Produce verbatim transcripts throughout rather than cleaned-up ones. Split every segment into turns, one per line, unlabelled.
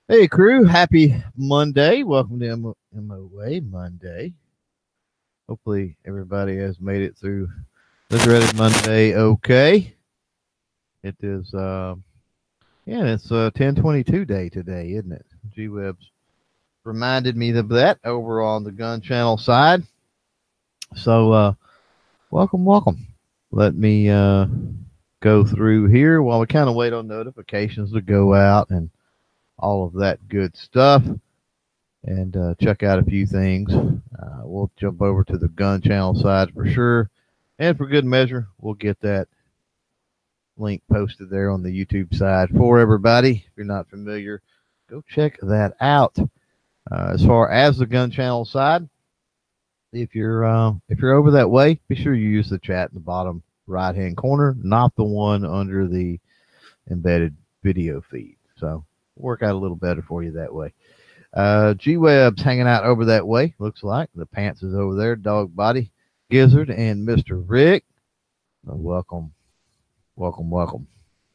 Hey, crew. Happy Monday. Welcome to M- MOA Monday. Hopefully, everybody has made it through the dreaded Monday okay. It is, uh, yeah, it's uh, ten twenty-two day today, isn't it? G Web's reminded me of that over on the Gun Channel side. So, uh, welcome, welcome. Let me uh, go through here while we kind of wait on notifications to go out and all of that good stuff. And uh, check out a few things. Uh, we'll jump over to the gun channel side for sure. And for good measure, we'll get that link posted there on the YouTube side for everybody. If you're not familiar, go check that out. Uh, as far as the gun channel side, if you're uh, if you're over that way, be sure you use the chat in the bottom right hand corner, not the one under the embedded video feed. So work out a little better for you that way. Uh, G Web's hanging out over that way, looks like. The Pants is over there, Dog Body, Gizzard, and Mister Rick. Uh, welcome, welcome, welcome.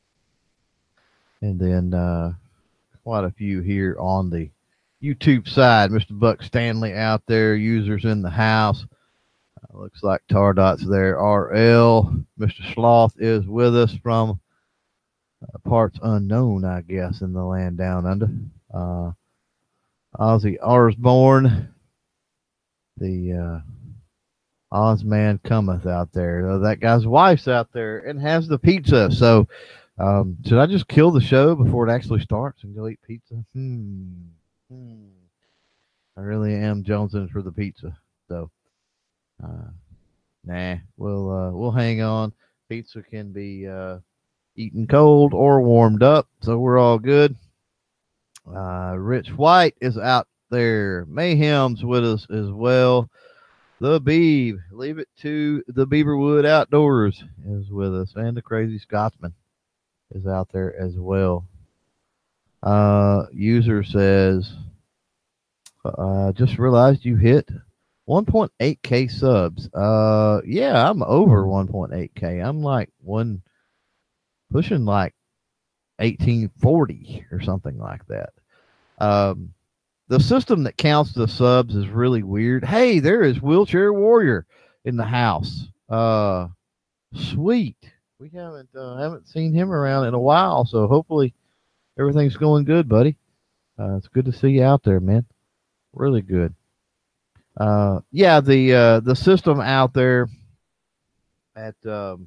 And then uh, quite a few here on the YouTube side. Mister Buck Stanley out there, users in the house. Uh, looks like Tardot's there. R L, Mister Sloth is with us from uh, parts unknown, I guess, in the land down under. Uh, Ozzy Osbourne, the uh, Ozman cometh out there. Uh, that guy's wife's out there and has the pizza. So, um, should I just kill the show before it actually starts and go eat pizza? Hmm. hmm. I really am jonesing for the pizza. So, uh, nah, we'll uh, we'll hang on. Pizza can be uh, eaten cold or warmed up, so we're all good. Uh, Rich White is out there. Mayhem's with us as well. The Beeb, leave it to the Beaverwood Outdoors is with us, and the Crazy Scotsman is out there as well. Uh, user says, uh, just realized you hit one point eight K subs. Uh, yeah, I'm over one point eight K. I'm like one pushing like eighteen forty or something like that. Um, the system that counts the subs is really weird. Hey, there is Wheelchair Warrior in the house. Uh, sweet. We haven't uh, haven't seen him around in a while, so hopefully everything's going good, buddy. Uh, it's good to see you out there, man. Really good. Uh, yeah, the uh, the system out there at um,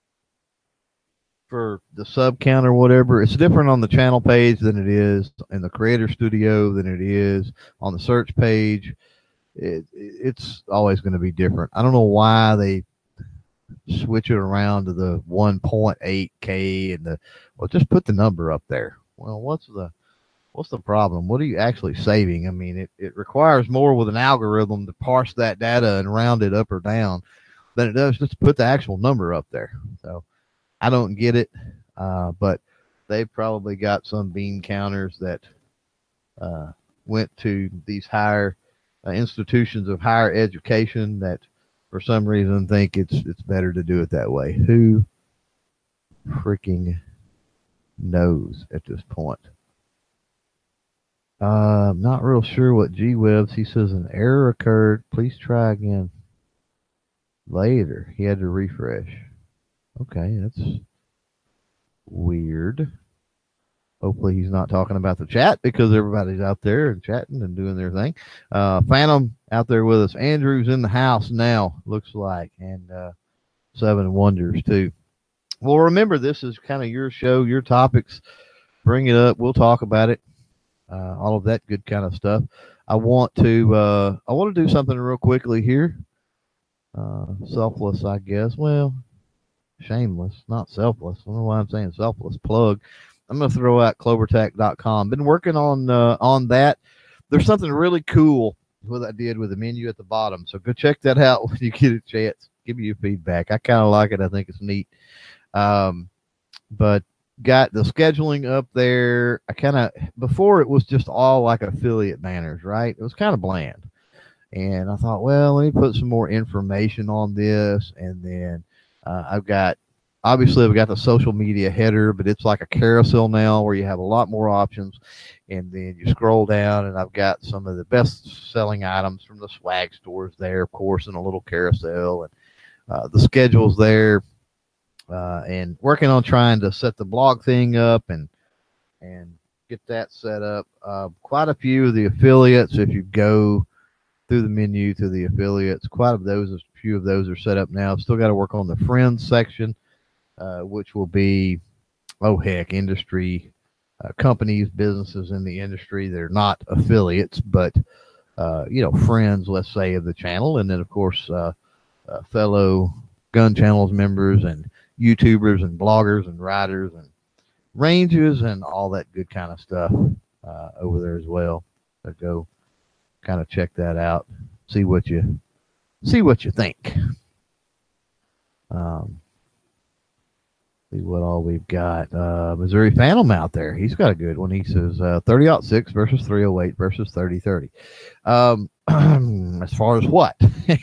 for the sub count or whatever, it's different on the channel page than it is in the creator studio than it is on the search page. It, it's always going to be different. I don't know why they switch it around to the one point eight K and the well, just put the number up there. Well, what's the what's the problem? What are you actually saving? I mean, it, it requires more with an algorithm to parse that data and round it up or down than it does just to put the actual number up there. So I don't get it, uh, but they've probably got some bean counters that uh, went to these higher uh, institutions of higher education that for some reason think it's it's better to do it that way. Who freaking knows at this point? Uh, I'm not real sure what G Webs. He says an error occurred. Please try again later. He had to refresh. Okay, that's weird. Hopefully he's not talking about the chat because everybody's out there and chatting and doing their thing. Uh, Phantom out there with us. Andrew's in the house now, looks like, and uh, Seven Wonders too. Well, remember, this is kind of your show, your topics. Bring it up. We'll talk about it. Uh, all of that good kind of stuff. I want to uh, I want to do something real quickly here. Uh, selfless, I guess. Well, shameless, not selfless. I don't know why I'm saying selfless. Plug. I'm going to throw out clover tac dot com. Been working on uh, on that. There's something really cool what I did with the menu at the bottom. So go check that out when you get a chance. Give me your feedback. I kind of like it. I think it's neat. Um, but got the scheduling up there. I kind of, before it was just all like affiliate banners, right? It was kind of bland. And I thought, well, let me put some more information on this. And then uh, I've got obviously I've got the social media header, but it's like a carousel now where you have a lot more options. And then you scroll down, and I've got some of the best selling items from the swag stores there, of course, in a little carousel, and uh, the schedules there, uh, and working on trying to set the blog thing up and and get that set up. Uh, quite a few of the affiliates, if you go through the menu to the affiliates, quite a those, a few of those are set up now. I've still got to work on the friends section, uh, which will be, oh heck, industry uh, companies, businesses in the industry. They're not affiliates, but uh, you know, friends, let's say, of the channel, and then of course uh, uh, fellow gun channels members and YouTubers and bloggers and writers and ranges and all that good kind of stuff uh, over there as well. So go kind of check that out, see what you see what you think. Um, see what all we've got. Uh, Missouri Phantom out there. He's got a good one. He says uh, thirty aught six versus three oh eight versus thirty thirty. Um, as far as what?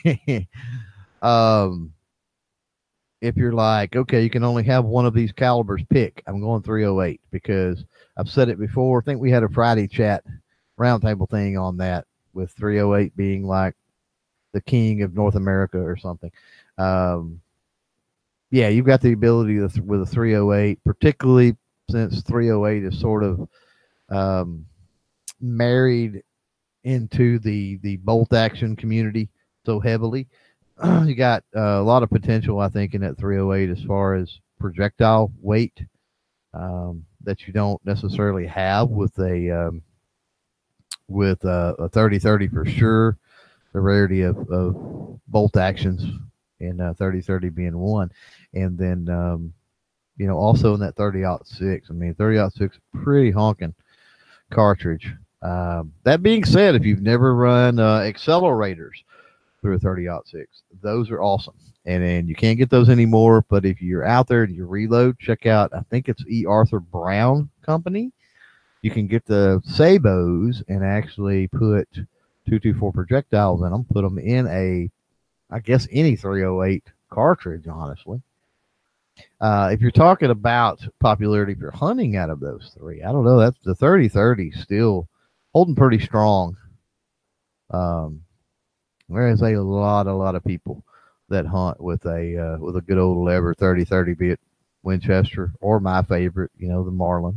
um, if you're like, okay, you can only have one of these calibers, pick. I'm going three oh eight because I've said it before. I think we had a Friday chat roundtable thing on that, with three oh eight being like the king of North America or something. Um, yeah, you've got the ability to, with a three oh eight, particularly since three oh eight is sort of um, married into the, the bolt action community so heavily. You got uh, a lot of potential, I think, in that three oh eight as far as projectile weight um, that you don't necessarily have with a um, with uh, a thirty thirty for sure. The rarity of, of bolt actions in uh, thirty thirty being one, and then um, you know, also in that thirty aught six. I mean, thirty aught six, pretty honking cartridge. Um, that being said, if you've never run uh, accelerators through a thirty aught six, those are awesome, and and you can't get those anymore. But if you're out there and you reload, check out, I think it's E. Arthur Brown Company. You can get the sabos and actually put two twenty-four projectiles in them, put them in a, I guess, any three oh eight cartridge, honestly. Uh, if you're talking about popularity for hunting out of those three, I don't know. That's the thirty thirty still holding pretty strong. Um, There's a lot, a lot of people that hunt with a uh, with a good old lever thirty thirty, be it Winchester or my favorite, you know, the Marlin.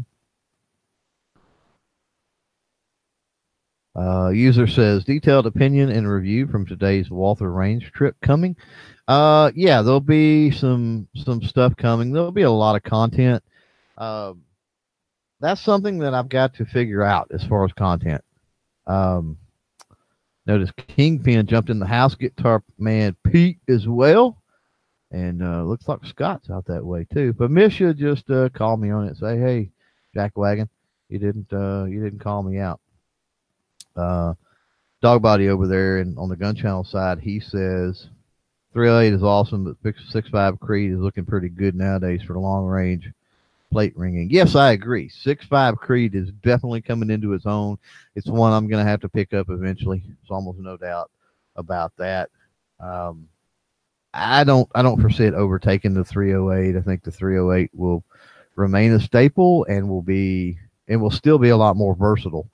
Uh, user says, detailed opinion and review from today's Walther Range trip coming. Uh, yeah, there'll be some some stuff coming. There'll be a lot of content. Uh, that's something that I've got to figure out as far as content. Um, notice Kingpin jumped in the house. Guitar man Pete as well, and uh, looks like Scott's out that way too. But Misha just uh, called me on it and say, "Hey, Jack Wagon, you didn't uh, you didn't call me out." Uh, Dog Body over there and on the gun channel side, he says three oh eight is awesome, but six five Creed is looking pretty good nowadays for long range plate ringing. Yes, I agree. six five Creed is definitely coming into its own. It's one I'm going to have to pick up eventually. There's almost no doubt about that. Um, I don't I don't foresee it overtaking the three oh eight. I think the three oh eight will remain a staple and will be and will still be a lot more versatile.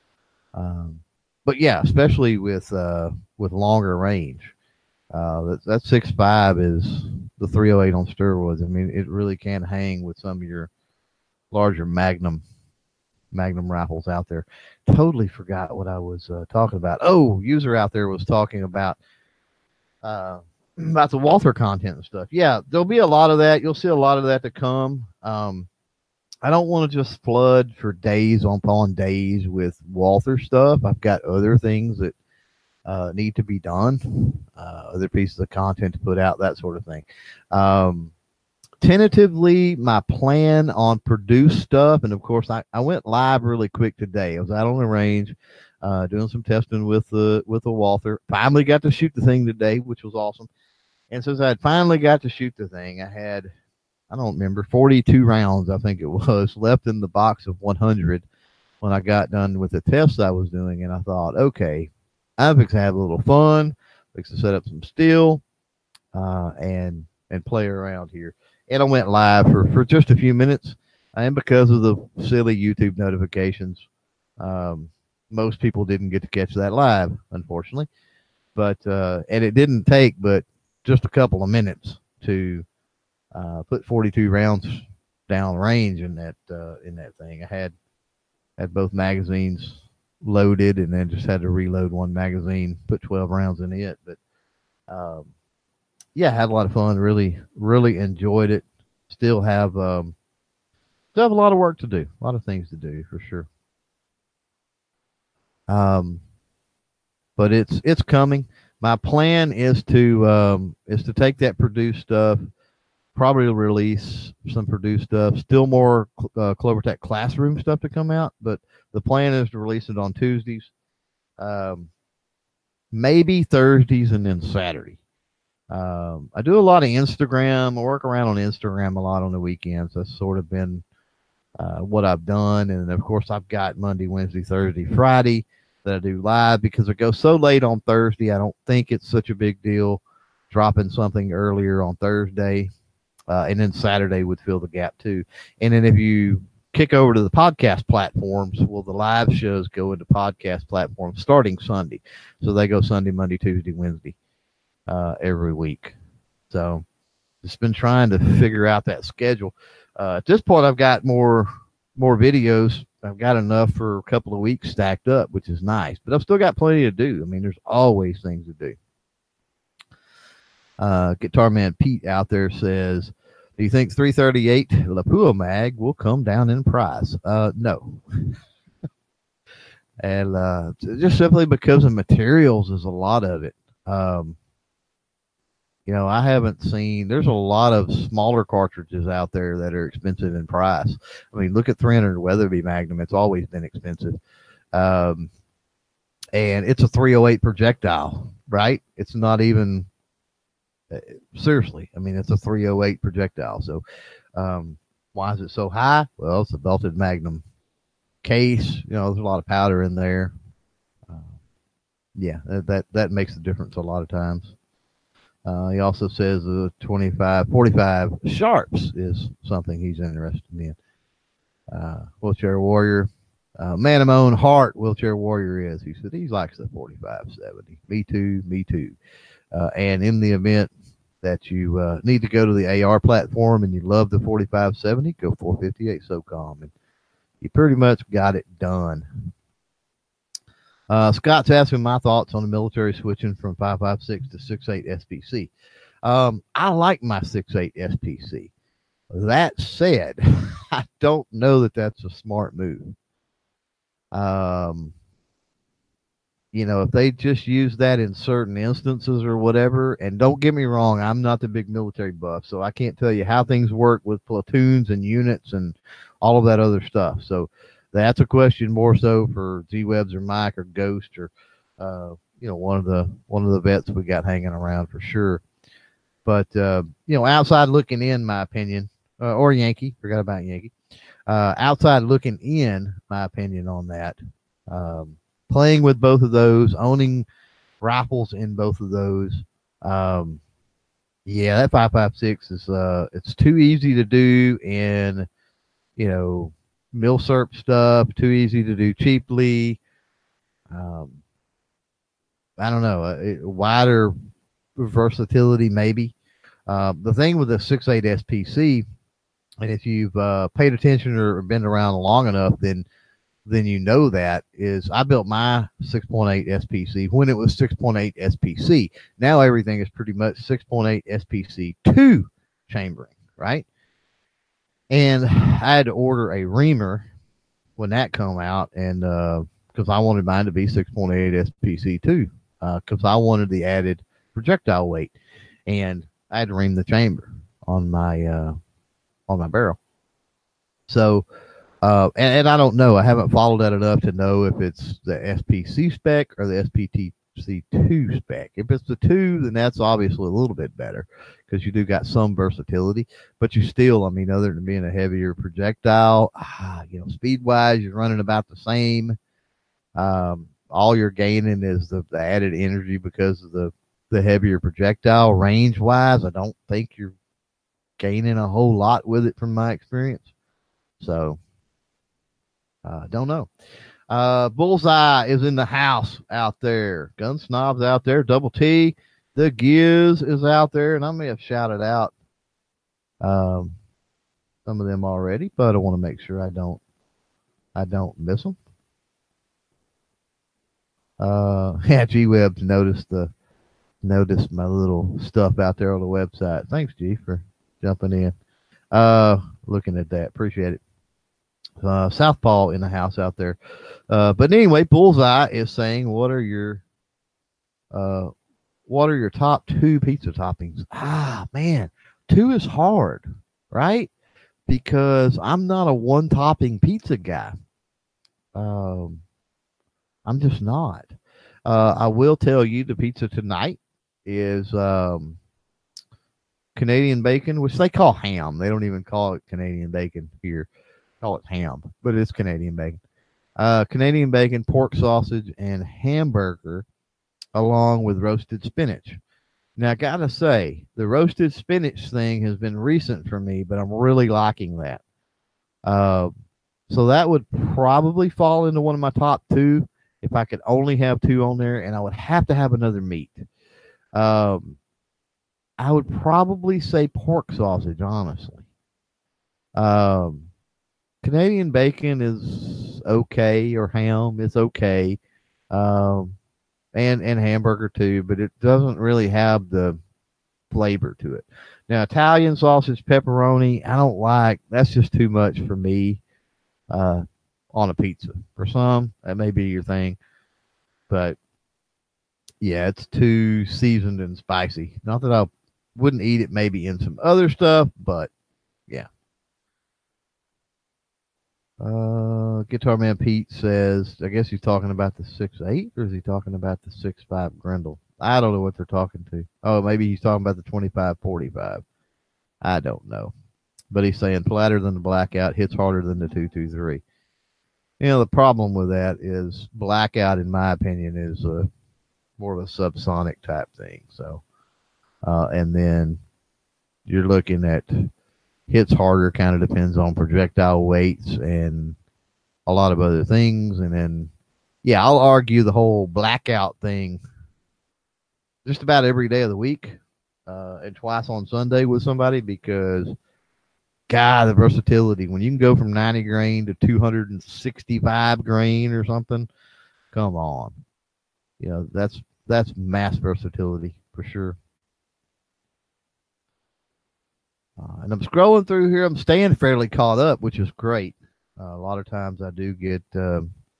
Um, but yeah, especially with uh, with longer range, uh, that that six five is the three oh eight on steroids. I mean, it really can hang with some of your larger Magnum Magnum rifles out there. Totally forgot what I was uh, talking about. Oh, user out there was talking about uh, about the Walther content and stuff. Yeah, there'll be a lot of that. You'll see a lot of that to come. Um, I don't want to just flood for days on upon days with Walther stuff. I've got other things that uh, need to be done, uh, other pieces of content to put out, that sort of thing. Um, tentatively, my plan on produced stuff, and of course, I, I went live really quick today. I was out on the range uh, doing some testing with the with the Walther. Finally got to shoot the thing today, which was awesome. And since I had finally got to shoot the thing, I had, I don't remember, forty-two rounds, I think it was, left in the box of one hundred when I got done with the tests I was doing. And I thought, okay, I'm fixing to have a little fun, fixing to set up some steel uh, and and play around here. and I went live for, for just a few minutes. And because of the silly YouTube notifications, um, most people didn't get to catch that live, unfortunately. But uh, and it didn't take but just a couple of minutes to uh, put forty-two rounds down range in that uh, in that thing. I had had both magazines loaded, and then just had to reload one magazine, put twelve rounds in it. But um, yeah, had a lot of fun. Really, really enjoyed it. Still have um, still have a lot of work to do, a lot of things to do for sure. Um, but it's it's coming. My plan is to um, is to take that Purdue stuff, probably release some Purdue stuff, still more uh, Clover Tech classroom stuff to come out. But the plan is to release it on Tuesdays, um, maybe Thursdays, and then Saturday. Um, I do a lot of Instagram. I work around on Instagram a lot on the weekends. That's sort of been uh, what I've done. And of course, I've got Monday, Wednesday, Thursday, Friday that I do live because I go so late on Thursday. I don't think it's such a big deal dropping something earlier on Thursday. Uh, and then Saturday would fill the gap too. And then if you kick over to the podcast platforms, well, the live shows go into podcast platforms starting Sunday. So they go Sunday, Monday, Tuesday, Wednesday, uh, every week. So just been trying to figure out that schedule. Uh, at this point, I've got more, more videos. I've got enough for a couple of weeks stacked up, which is nice, but I've still got plenty to do. I mean, there's always things to do. Uh, Guitar Man Pete out there says, do you think three thirty-eight Lapua Mag will come down in price? Uh, no. And uh, just simply because of materials is a lot of it. Um, you know, I haven't seen, there's a lot of smaller cartridges out there that are expensive in price. I mean, look at three hundred Weatherby Magnum. It's always been expensive. Um, and it's a three oh eight projectile, right? It's not even, uh, seriously, I mean, it's a three oh eight projectile. So um, why is it so high? Well, it's a belted Magnum case. You know, there's a lot of powder in there. Uh, yeah, that, that makes a difference a lot of times. Uh, he also says the twenty-five, forty-five Sharps is something he's interested in. Uh, Wheelchair Warrior, uh, man of my own heart, Wheelchair Warrior is. He said he likes the forty-five seventy. Me too, me too. Uh, and in the event that you uh, need to go to the A R platform and you love the forty-five seventy, go four fifty-eight SOCOM, and you pretty much got it done. Uh, Scott's asking my thoughts on the military switching from five five six to six eight S P C. Um, I like my six eight S P C. That said, I don't know that that's a smart move. Um, you know, if they just use that in certain instances or whatever, and don't get me wrong, I'm not the big military buff, so I can't tell you how things work with platoons and units and all of that other stuff. So that's a question more so for Z-Webs or Mike or Ghost or, uh, you know, one of the one of the vets we got hanging around for sure. But, uh, you know, outside looking in, my opinion, uh, or Yankee, forgot about Yankee. Uh, outside looking in, my opinion on that, um, playing with both of those, owning rifles in both of those, um, yeah, that five five six is uh, it's too easy to do in, you know, milsurp stuff, too easy to do cheaply. Um, I don't know, a, a wider versatility maybe. Uh, the thing with the six eight S P C, and if you've uh, paid attention or been around long enough, then then you know that is I built my six point eight S P C when it was six point eight S P C. Now everything is pretty much six point eight S P C two chambering, right? And I had to order a reamer when that come out, and because uh, I wanted mine to be six point eight S P C two, because uh, I wanted the added projectile weight, and I had to ream the chamber on my uh, on my barrel. So, uh, and, and I don't know, I haven't followed that enough to know if it's the S P C spec or the S P T C two spec. If it's the two, then that's obviously a little bit better because you do got some versatility, but you still, I mean, other than being a heavier projectile, ah, you know, speed wise, you're running about the same. Um, all you're gaining is the, the added energy because of the, the heavier projectile. Range wise, I don't think you're gaining a whole lot with it from my experience. So, uh, don't know. Uh, Bullseye is in the house out there. Gun Snob's out there. Double T, the Giz is out there, and I may have shouted out um, some of them already, but I want to make sure I don't I don't miss them. Uh, yeah, G Web's noticed the noticed my little stuff out there on the website. Thanks, G, for jumping in. Uh, looking at that, appreciate it. Uh, Southpaw in the house out there. Uh, but anyway, Bullseye is saying, what are your uh, what are your top two pizza toppings? Ah, man, two is hard, right? Because I'm not a one topping pizza guy. Um, I'm just not. Uh, I will tell you the pizza tonight is um, Canadian bacon, which they call ham. They don't even call it Canadian bacon here. Call it ham, but it's Canadian bacon. Uh, Canadian bacon, pork sausage, and hamburger, along with roasted spinach. Now, I gotta say, the roasted spinach thing has been recent for me, but I'm really liking that. Uh, so that would probably fall into one of my top two if I could only have two on there, and I would have to have another meat. Um, I would probably say pork sausage, honestly. Um, Canadian bacon is okay, or ham is okay, um, and and hamburger too, but it doesn't really have the flavor to it. Now, Italian sausage, pepperoni, I don't like. That's just too much for me uh, on a pizza. For some, that may be your thing, but yeah, it's too seasoned and spicy. Not that I wouldn't eat it maybe in some other stuff, but yeah. Uh, Guitar Man Pete says, I guess he's talking about the six eight, or is he talking about the six five Grendel? I don't know what they're talking to. Oh, maybe he's talking about the twenty-five forty-five. I don't know. But he's saying flatter than the Blackout, hits harder than the two two three. You know, the problem with that is Blackout, in my opinion, is a, more of a subsonic type thing. So, uh, and then you're looking at hits harder, kind of depends on projectile weights and a lot of other things. And then, yeah, I'll argue the whole Blackout thing just about every day of the week uh, and twice on Sunday with somebody, because, God, the versatility. When you can go from ninety grain to two hundred sixty-five grain or something, come on. You know, that's that's mass versatility for sure. Uh, and I'm scrolling through here. I'm staying fairly caught up, which is great. Uh, a lot of times I do get, uh,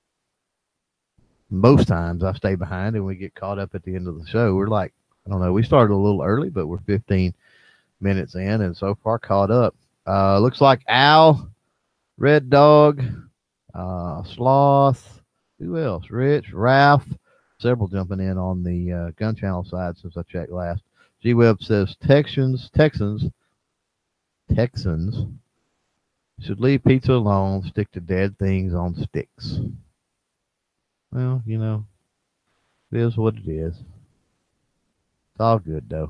most times I stay behind and we get caught up at the end of the show. We're like, I don't know, we started a little early, but we're fifteen minutes in and so far caught up. Uh, looks like Al, Red Dog, uh, Sloth, who else? Rich, Ralph, several jumping in on the uh, Gun Channel side since I checked last. G-Web says Texans, Texans, Texans should leave pizza alone, stick to dead things on sticks. Well, you know, it is what it is. It's all good, though.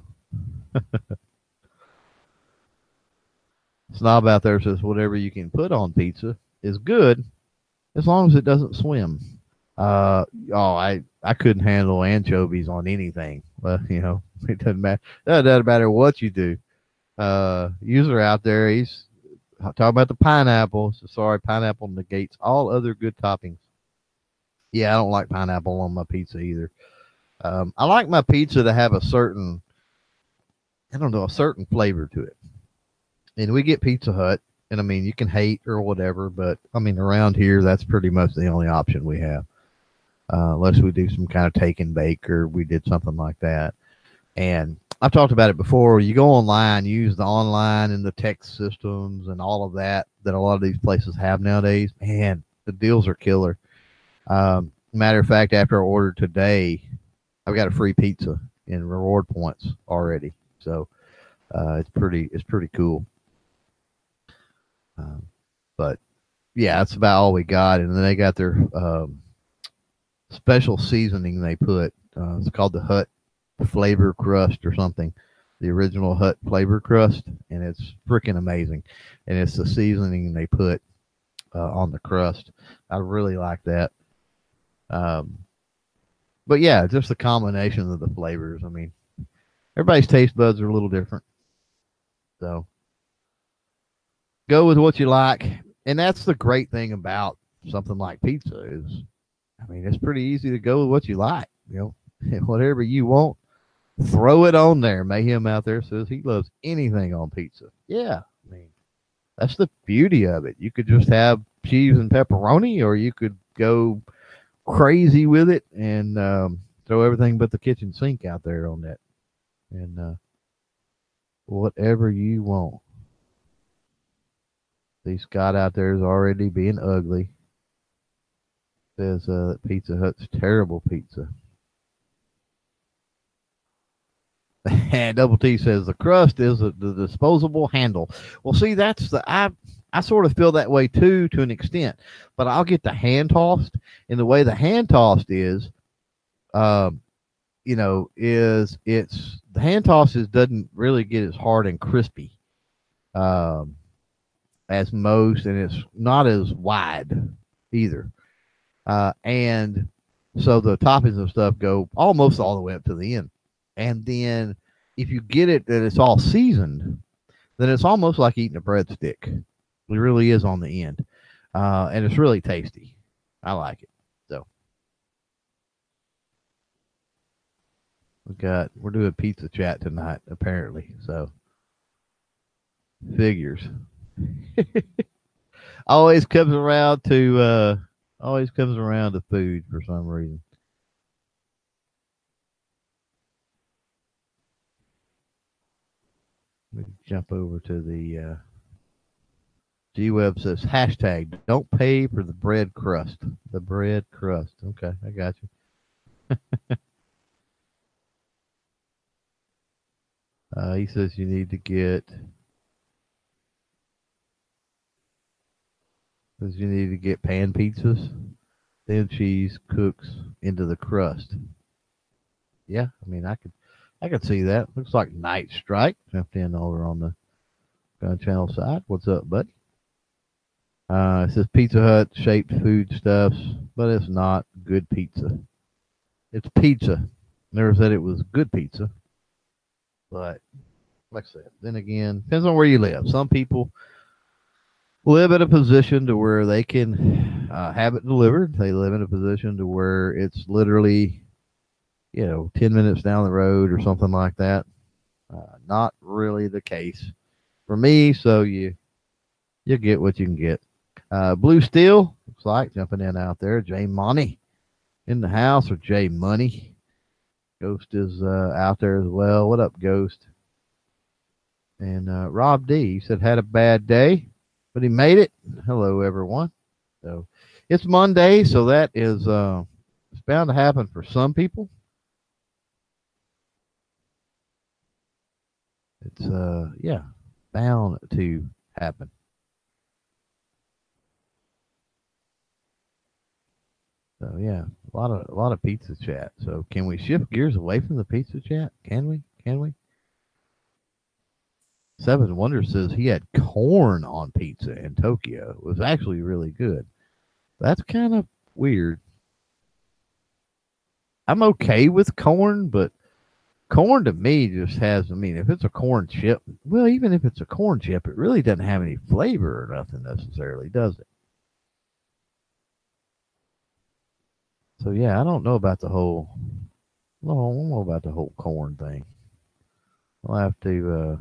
Snob out there says whatever you can put on pizza is good as long as it doesn't swim. Uh, oh, I, I couldn't handle anchovies on anything. But, you know, it doesn't matter. It doesn't matter what you do. Uh, user out there, he's talking about the pineapple. So sorry, pineapple negates all other good toppings. Yeah, I don't like pineapple on my pizza either. Um, I like my pizza to have a certain, I don't know, a certain flavor to it. And we get Pizza Hut, and I mean, you can hate or whatever, but I mean, around here, that's pretty much the only option we have. Uh, unless we do some kind of take and bake or we did something like that. And I've talked about it before. You go online, you use the online and the text systems and all of that that a lot of these places have nowadays. Man, the deals are killer. Um, matter of fact, after I ordered today, I've got a free pizza in reward points already. So uh, it's pretty it's pretty cool. Um, but yeah, that's about all we got. And then they got their um, special seasoning they put. Uh, it's called the Hut Flavor Crust or something. the original Hut flavor crust, and it's freaking amazing. And it's the seasoning they put uh, on the crust. I really like that. Um, but yeah, just the combination of the flavors. I mean, everybody's taste buds are a little different, so go with what you like. And that's the great thing about something like pizza is, I mean, it's pretty easy to go with what you like. You know, whatever you want, throw it on there. Mayhem out there says he loves anything on pizza. Yeah, I mean, that's the beauty of it. You could just have cheese and pepperoni, or you could go crazy with it and um, throw everything but the kitchen sink out there on that. And uh, whatever you want. See, Scott out there is already being ugly. Says uh, Pizza Hut's terrible pizza. And Double T says the crust is a, the disposable handle. Well, see, that's the I I sort of feel that way too to an extent, but I'll get the hand tossed, and the way the hand tossed is, um, you know, is it's the hand tosses doesn't really get as hard and crispy, um, as most, and it's not as wide either, uh, and so the toppings and stuff go almost all the way up to the end. And then if you get it that it's all seasoned, then it's almost like eating a breadstick. It really is on the end. Uh, and it's really tasty. I like it. So we got we're doing pizza chat tonight, apparently. So figures. Always comes around to uh always comes around to food for some reason. Let me jump over to the uh, G Web says hashtag don't pay for the bread crust. The bread crust. Okay, I got you. uh, he says you need to get says you need to get pan pizzas. Then cheese cooks into the crust. Yeah, I mean I could I could see that. Looks like Night Strike jumped in over on the Gun Channel side. What's up, buddy? Uh, it says Pizza Hut shaped foodstuffs, but it's not good pizza. It's pizza. Never said it was good pizza. But like I said, then again, depends on where you live. Some people live in a position to where they can uh, have it delivered. They live in a position to where it's literally, you know, ten minutes down the road or something like that. Uh, not really the case for me. So you you get what you can get. Uh, Blue Steel looks like jumping in out there. Jay Money in the house, or Jay Money. Ghost is uh, out there as well. What up, Ghost? And uh, Rob D, he said had a bad day, but he made it. Hello, everyone. So it's Monday, so that is uh, it's bound to happen for some people. It's uh yeah, bound to happen. So yeah, a lot of a lot of pizza chat. So can we shift gears away from the pizza chat? Can we? Can we? Seven Wonder says he had corn on pizza in Tokyo. It was actually really good. That's kind of weird. I'm okay with corn, but corn to me just has, I mean, if it's a corn chip, well, even if it's a corn chip, it really doesn't have any flavor or nothing necessarily, does it? So yeah, I don't know about the whole, no, I don't know about the whole corn thing. I'll have to, uh,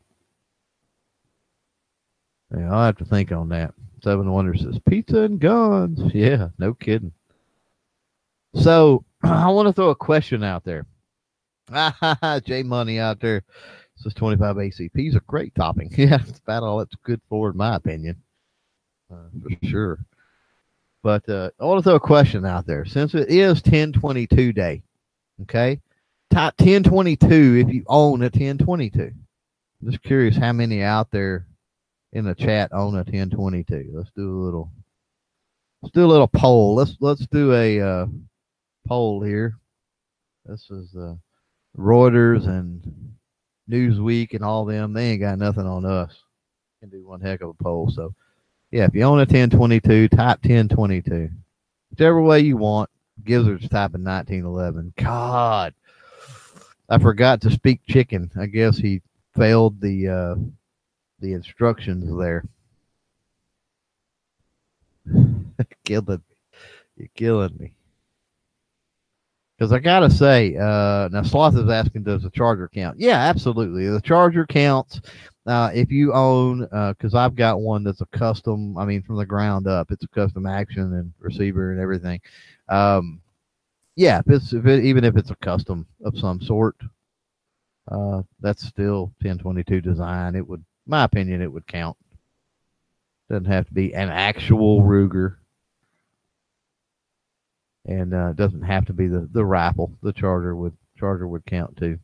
yeah, I'll have to think on that. Seven Wonder says pizza and guns. Yeah, no kidding. So I want to throw a question out there. J Money out there says twenty-five A C P is a great topping. Yeah, it's about all it's good for, in my opinion, uh, for sure. But uh, I want to throw a question out there. Since it is ten twenty-two day, okay, type ten twenty-two if you own a ten twenty-two. I'm just curious how many out there in the chat own a ten twenty-two. Let's do a little. Let's do a little poll. Let's let's do a uh, poll here. This is uh, Reuters and Newsweek and all them, they ain't got nothing on us. Can do one heck of a poll. So yeah, if you own a ten twenty-two, type ten twenty-two. Whichever way you want. Gizzard's typing nineteen eleven. God, I forgot to speak chicken. I guess he failed the uh, the instructions there. Killing me. You're killing me. Because I gotta say, uh, now Sloth is asking, does the charger count? Yeah, absolutely. The charger counts. Uh, if you own, because uh, I've got one that's a custom. I mean, from the ground up, it's a custom action and receiver and everything. Um, yeah, if it's if it, even if it's a custom of some sort, uh, that's still ten twenty-two design. It would, my opinion, it would count. Doesn't have to be an actual Ruger. And uh, it doesn't have to be the, the rifle. The charger would charger would count too.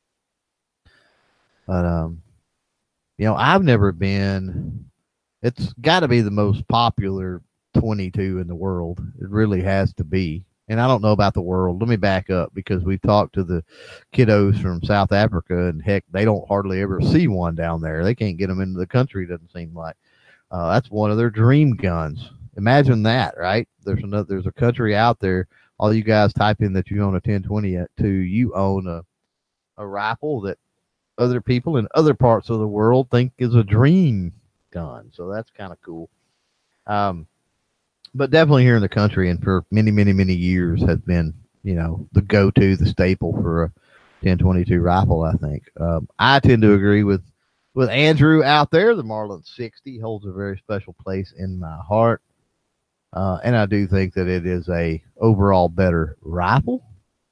But um, you know, I've never been. It's got to be the most popular twenty-two in the world. It really has to be. And I don't know about the world. Let me back up because we talked to the kiddos from South Africa, and heck, they don't hardly ever see one down there. They can't get them into the country. Doesn't seem like. Uh, that's one of their dream guns. Imagine that, right? There's another. There's a country out there. All you guys type in that you own a ten twenty-two. You own a a rifle that other people in other parts of the world think is a dream gun. So that's kind of cool. Um, but definitely here in the country, and for many, many, many years, has been you know the go-to, the staple for a ten twenty-two rifle. I think. Um, I tend to agree with. With Andrew out there, the Marlin sixty holds a very special place in my heart. Uh, and I do think that it is a overall better rifle.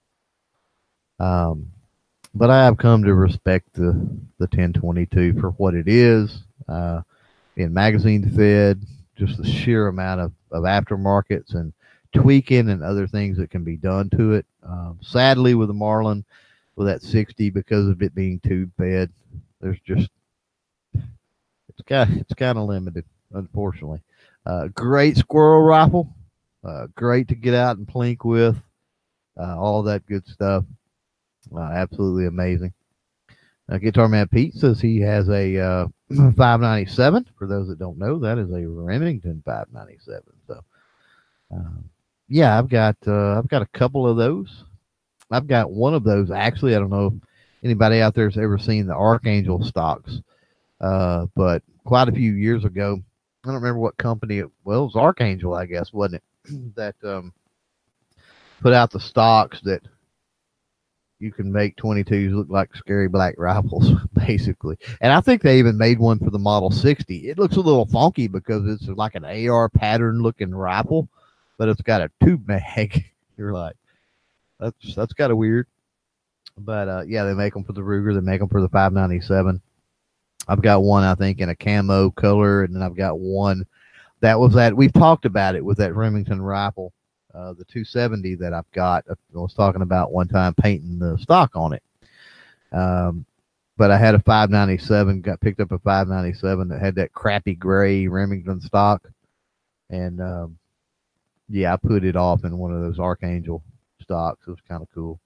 Um, but I have come to respect the, the ten twenty-two for what it is. Uh, being magazine fed, just the sheer amount of, of aftermarkets and tweaking and other things that can be done to it. Um, sadly, with the Marlin, with that sixty, because of it being tube fed, there's just it's kind it's kind of limited, unfortunately. Uh, great squirrel rifle, uh, great to get out and plink with, uh, all that good stuff. Uh, absolutely amazing. Uh, Guitar Man Pete says he has a uh, five ninety-seven. For those that don't know, that is a Remington five ninety-seven. So, um, yeah, I've got uh, I've got a couple of those. I've got one of those actually. I don't know if anybody out there has ever seen the Archangel stocks, uh, but quite a few years ago, I don't remember what company it well, it was Archangel, I guess, wasn't it? that um, put out the stocks that you can make twenty-twos look like scary black rifles, basically. And I think they even made one for the Model sixty. It looks a little funky because it's like an A R pattern looking rifle, but it's got a tube mag. You're like, that's that's kind of weird. But uh, yeah, they make them for the Ruger. They make them for the five ninety-seven. I've got one, I think, in a camo color, and then I've got one that was that. We've talked about it with that Remington rifle, uh, the two seventy that I've got. I was talking about one time painting the stock on it. Um, but I had a five ninety-seven, got picked up a five ninety-seven that had that crappy gray Remington stock. And um, yeah, I put it off in one of those Archangel stocks. It was kind of cool.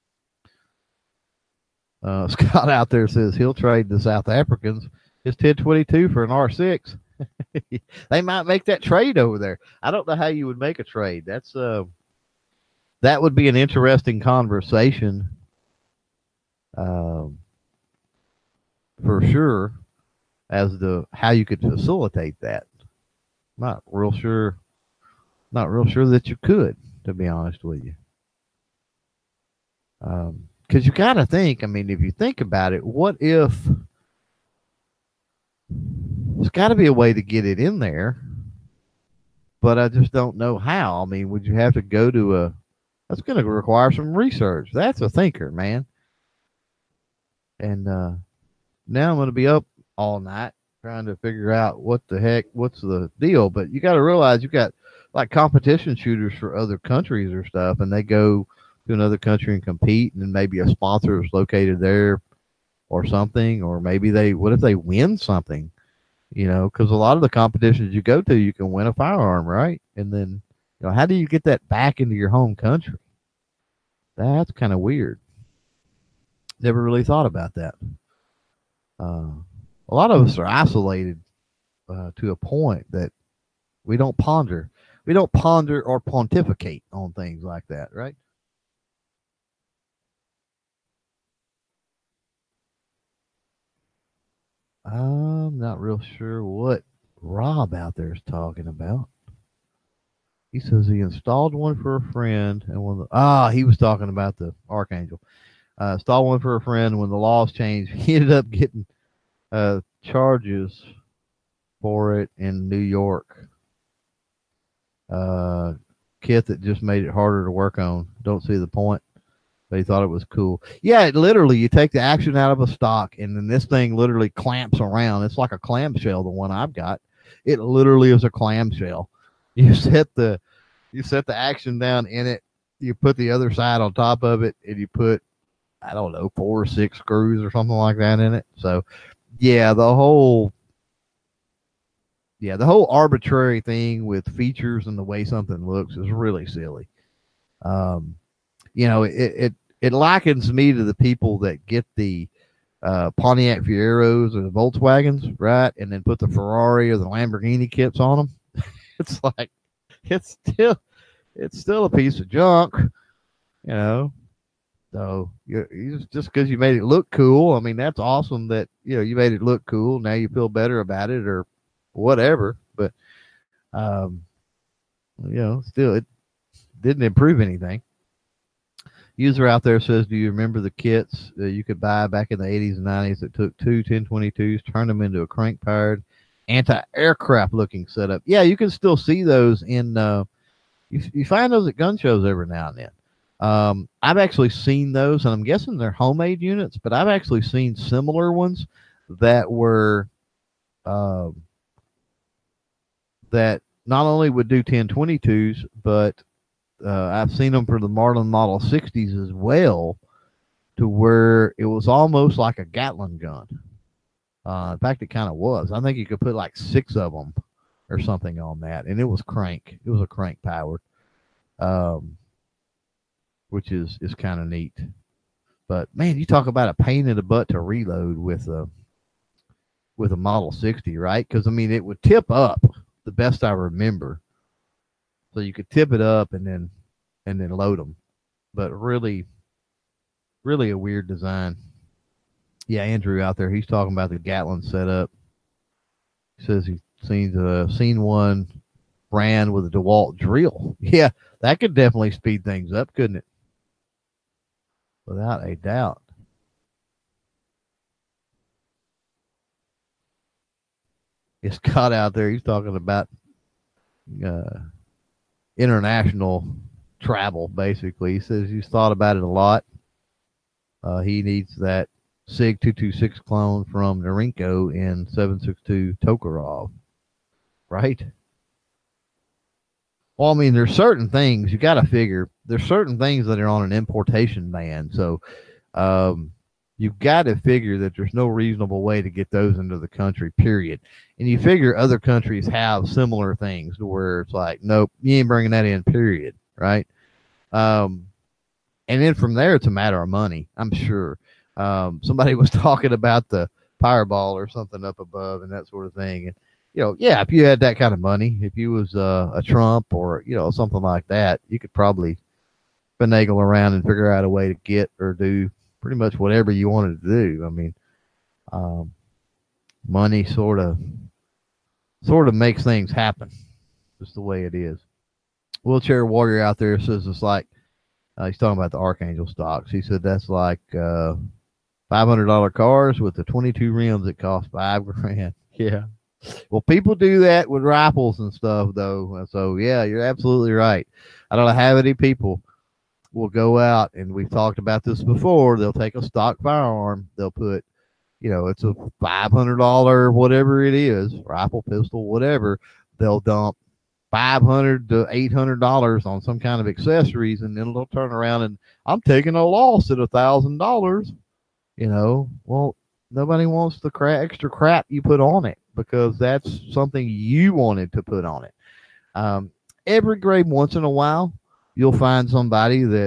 Uh, Scott out there says he'll trade the South Africans his ten twenty-two for an R six. They might make that trade over there. I don't know how you would make a trade. That's uh, that would be an interesting conversation, um, for sure, as to how you could facilitate that. Not real sure. Not real sure that you could, to be honest with you. Um. Because you got to think, I mean, if you think about it, what if there's got to be a way to get it in there, but I just don't know how. I mean, would you have to go to a, that's going to require some research. That's a thinker, man. And uh, now I'm going to be up all night trying to figure out what the heck, what's the deal. But you got to realize you got like competition shooters for other countries or stuff, and they go to another country and compete, and then maybe a sponsor is located there or something, or maybe they, what if they win something, you know, because a lot of the competitions you go to, you can win a firearm, right? And then, you know, how do you get that back into your home country? That's kind of weird. Never really thought about that. Uh, a lot of us are isolated uh, to a point that we don't ponder. We don't ponder or pontificate on things like that, right? I'm not real sure what Rob out there is talking about. He says he installed one for a friend, and when the, ah, he was talking about the Archangel. Uh, installed one for a friend. When the laws changed, he ended up getting uh, charges for it in New York. Uh, kit that just made it harder to work on. Don't see the point, but he thought it was cool. Yeah, it literally, you take the action out of a stock, and then this thing literally clamps around. It's like a clamshell, the one I've got. It literally is a clamshell. You set the you set the action down in it. You put the other side on top of it, and you put, I don't know, four or six screws or something like that in it. So, yeah, the whole yeah, the whole arbitrary thing with features and the way something looks is really silly. Um, you know, it it it likens me to the people that get the uh, Pontiac Fieros or the Volkswagens, right, and then put the Ferrari or the Lamborghini kits on them. It's like it's still it's still a piece of junk, you know. So you, you just because you made it look cool, I mean that's awesome that you know you made it look cool. Now you feel better about it or whatever, but um, you know, still it didn't improve anything. User out there says, do you remember the kits that you could buy back in the eighties and nineties that took two ten twenty-twos, turned them into a crank powered anti-aircraft looking setup? Yeah, you can still see those in, uh, you, you find those at gun shows every now and then. Um, I've actually seen those, and I'm guessing they're homemade units, but I've actually seen similar ones that were, um, that not only would do ten twenty-twos, but uh, I've seen them for the Marlin Model sixties as well, to where it was almost like a Gatling gun. Uh, in fact, it kind of was. I think you could put like six of them or something on that, and it was crank. It was a crank powered, um, which is is kind of neat. But man, you talk about a pain in the butt to reload with a with a Model sixty, right? Because I mean, it would tip up, the best I remember. So you could tip it up and then and then load them, but really, really a weird design. Yeah, Andrew out there, he's talking about the Gatlin setup. He says he's seen uh, seen one ran with a DeWalt drill. Yeah, that could definitely speed things up, couldn't it? Without a doubt. It's Scott out there. He's talking about uh, international travel, basically. He says he's thought about it a lot. Uh, he needs that SIG two twenty-six clone from Norinco in seven sixty-two Tokarov, right? Well, I mean, there's certain things you got to figure. There's certain things that are on an importation ban, so um, you've got to figure that there's no reasonable way to get those into the country. Period. And you figure other countries have similar things to where it's like, nope, you ain't bringing that in. Period. Right? Um, and then from there, it's a matter of money. I'm sure. Um, somebody was talking about the Powerball or something up above and that sort of thing. And, you know, yeah, if you had that kind of money, if you was uh, a Trump or, you know, something like that, you could probably finagle around and figure out a way to get or do pretty much whatever you wanted to do. I mean, um, money sort of, sort of makes things happen. Just the way it is. Wheelchair Warrior out there says it's like, uh, he's talking about the Archangel stocks. He said that's like uh, five hundred dollars cars with the twenty-two rims that cost five grand. Yeah. Well, people do that with rifles and stuff, though. So, yeah, you're absolutely right. I don't know how many people will go out, and we've talked about this before. They'll take a stock firearm. They'll put, you know, it's a five hundred dollars, whatever it is, rifle, pistol, whatever. They'll dump five hundred to eight hundred dollars on some kind of accessories, and then they'll turn around and I'm taking a loss at a thousand dollars. You know, well, nobody wants the cra- extra crap you put on it because that's something you wanted to put on it. Um, every grade once in a while, you'll find somebody that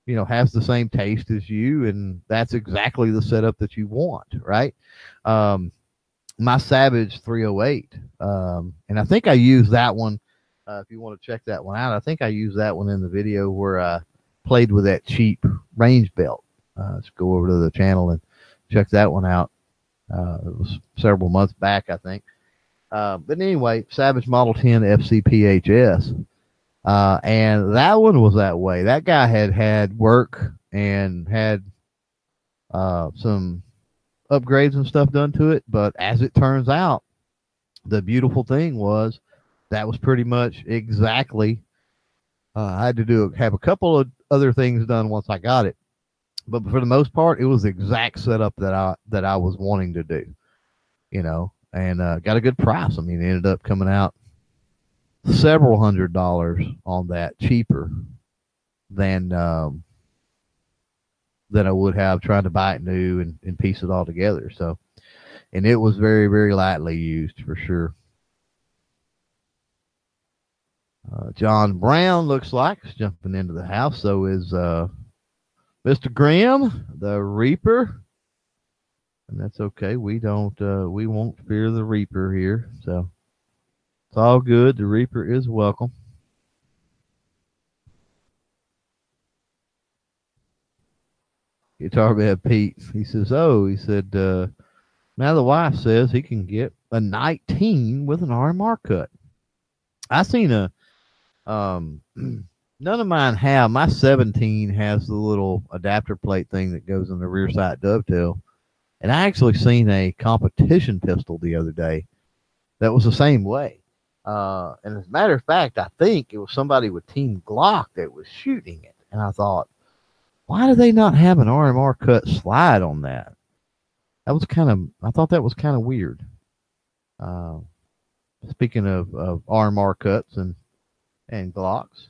you know, has the same taste as you, and that's exactly the setup that you want, right? Um, my Savage three oh eight, um, and I think I used that one. Uh, if you want to check that one out, I think I used that one in the video where I played with that cheap range belt. Uh, let's go over to the channel and check that one out. Uh, it was several months back, I think. Uh, but anyway, Savage Model ten F C P H S. Uh, and that one was that way. That guy had had work and had uh, some upgrades and stuff done to it. But as it turns out, the beautiful thing was that was pretty much exactly. Uh, I had to do have a couple of other things done once I got it, but for the most part, it was the exact setup that I that I was wanting to do. You know, and uh, got a good price. I mean, it ended up coming out several hundred dollars on that cheaper than um, than I would have trying to buy it new and, and piece it all together. So, and it was very, very lightly used for sure. Uh, John Brown looks like is jumping into the house. So is uh, Mister Graham, the Reaper. And that's okay. We don't, uh, we won't fear the Reaper here. So it's all good. The Reaper is welcome. Guitar Man Pete, he says, oh, he said, uh, now the wife says he can get a nineteen with an R M R cut. I seen a, um, none of mine have. My seventeen has the little adapter plate thing that goes in the rear sight dovetail. And I actually seen a competition pistol the other day that was the same way. Uh, and as a matter of fact, I think it was somebody with Team Glock that was shooting it. And I thought, why do they not have an R M R cut slide on that? That was kind of, I thought that was kind of weird. Uh, speaking of, of R M R cuts and, and Glocks.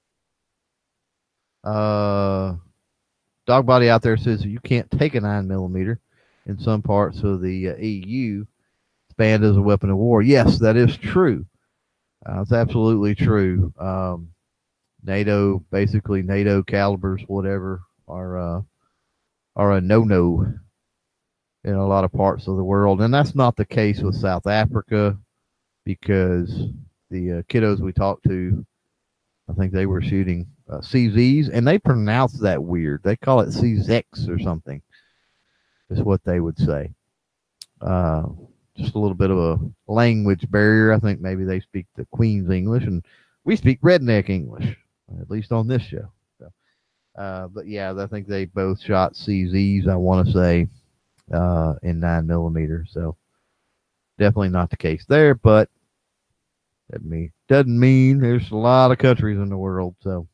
Uh, Dog Body out there says you can't take a nine millimeter in some parts of the uh, E U. It's banned as a weapon of war. Yes, that is true. Uh, it's absolutely true. Um, NATO, basically NATO calibers, whatever, are uh, are a no-no in a lot of parts of the world, and that's not the case with South Africa because the uh, kiddos we talked to, I think they were shooting uh, C Zs, and they pronounce that weird. They call it C Z X or something. Is what they would say. Uh, just a little bit of a language barrier. I think maybe they speak the Queen's English, and we speak redneck English, at least on this show. So, uh, but yeah, I think they both shot C Zs, I want to say, uh, in nine millimeter. So definitely not the case there, but that mean, doesn't mean there's a lot of countries in the world. So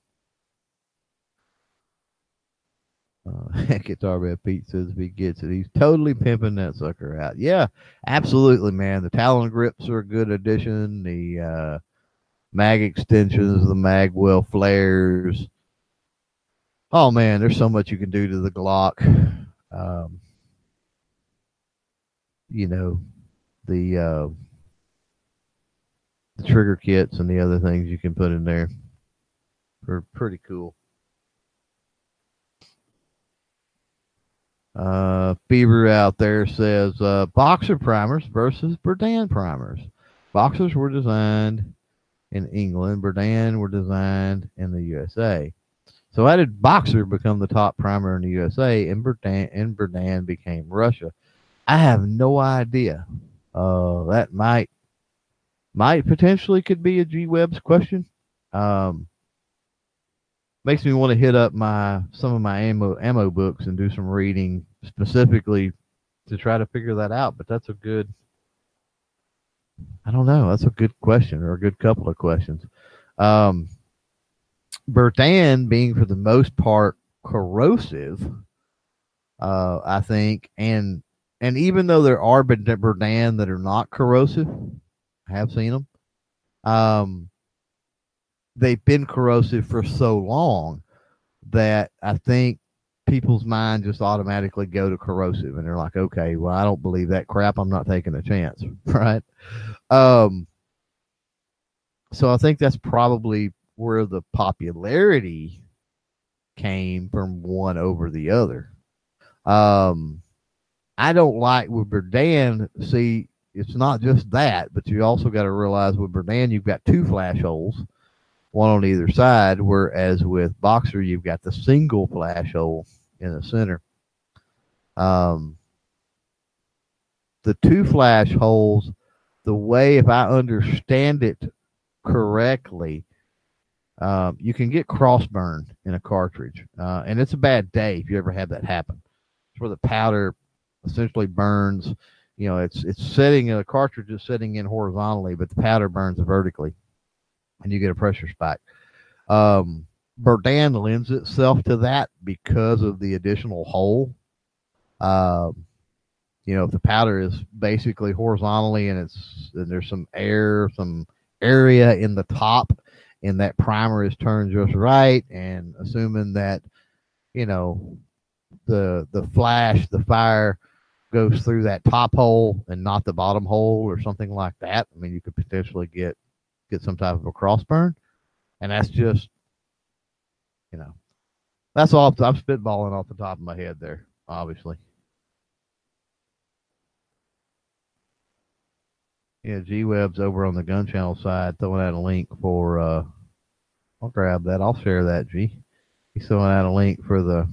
Uh, Guitar Man Pete says if he gets it, he's totally pimping that sucker out. Yeah, absolutely, man. The Talon grips are a good addition. The uh, mag extensions, the Magwell flares. Oh man, there's so much you can do to the Glock. Um, you know, the uh, the trigger kits and the other things you can put in there are pretty cool. Uh, Fever out there says uh, Boxer primers versus Berdan primers. Boxers were designed in England. Berdan were designed in the U S A. So how did Boxer become the top primer in the U S A and Berdan, and Berdan became Russia? I have no idea. Uh, that might might potentially could be a G Web's question. Um, makes me want to hit up my some of my ammo ammo books and do some reading specifically to try to figure that out. But that's a good, I don't know, that's a good question or a good couple of questions. Um, Berdan being for the most part corrosive, uh, I think, and and even though there are Berdan that are not corrosive, I have seen them. Um, they've been corrosive for so long that I think people's mind just automatically go to corrosive and they're like, okay, well, I don't believe that crap. I'm not taking a chance. Right. Um, so I think that's probably where the popularity came from one over the other. Um, I don't like with Berdan. See, it's not just that, but you also got to realize with Berdan, you've got two flash holes, one on either side, whereas with Boxer, you've got the single flash hole in the center. Um, the two flash holes, the way, if I understand it correctly, um, you can get cross burn in a cartridge, uh, and it's a bad day if you ever have that happen. It's where the powder essentially burns. You know, it's it's setting a cartridge is setting in horizontally, but the powder burns vertically, and you get a pressure spike. Um, Berdan lends itself to that because of the additional hole. Um, you know, if the powder is basically horizontally and it's and there's some air, some area in the top, and that primer is turned just right, and assuming that, you know, the the flash, the fire goes through that top hole and not the bottom hole or something like that, I mean, you could potentially get get some type of a cross burn, and that's just, you know, that's all I'm spitballing off the top of my head there, obviously. Yeah, G Web's over on the Gun Channel side throwing out a link for. Uh, I'll grab that. I'll share that. G. He's throwing out a link for the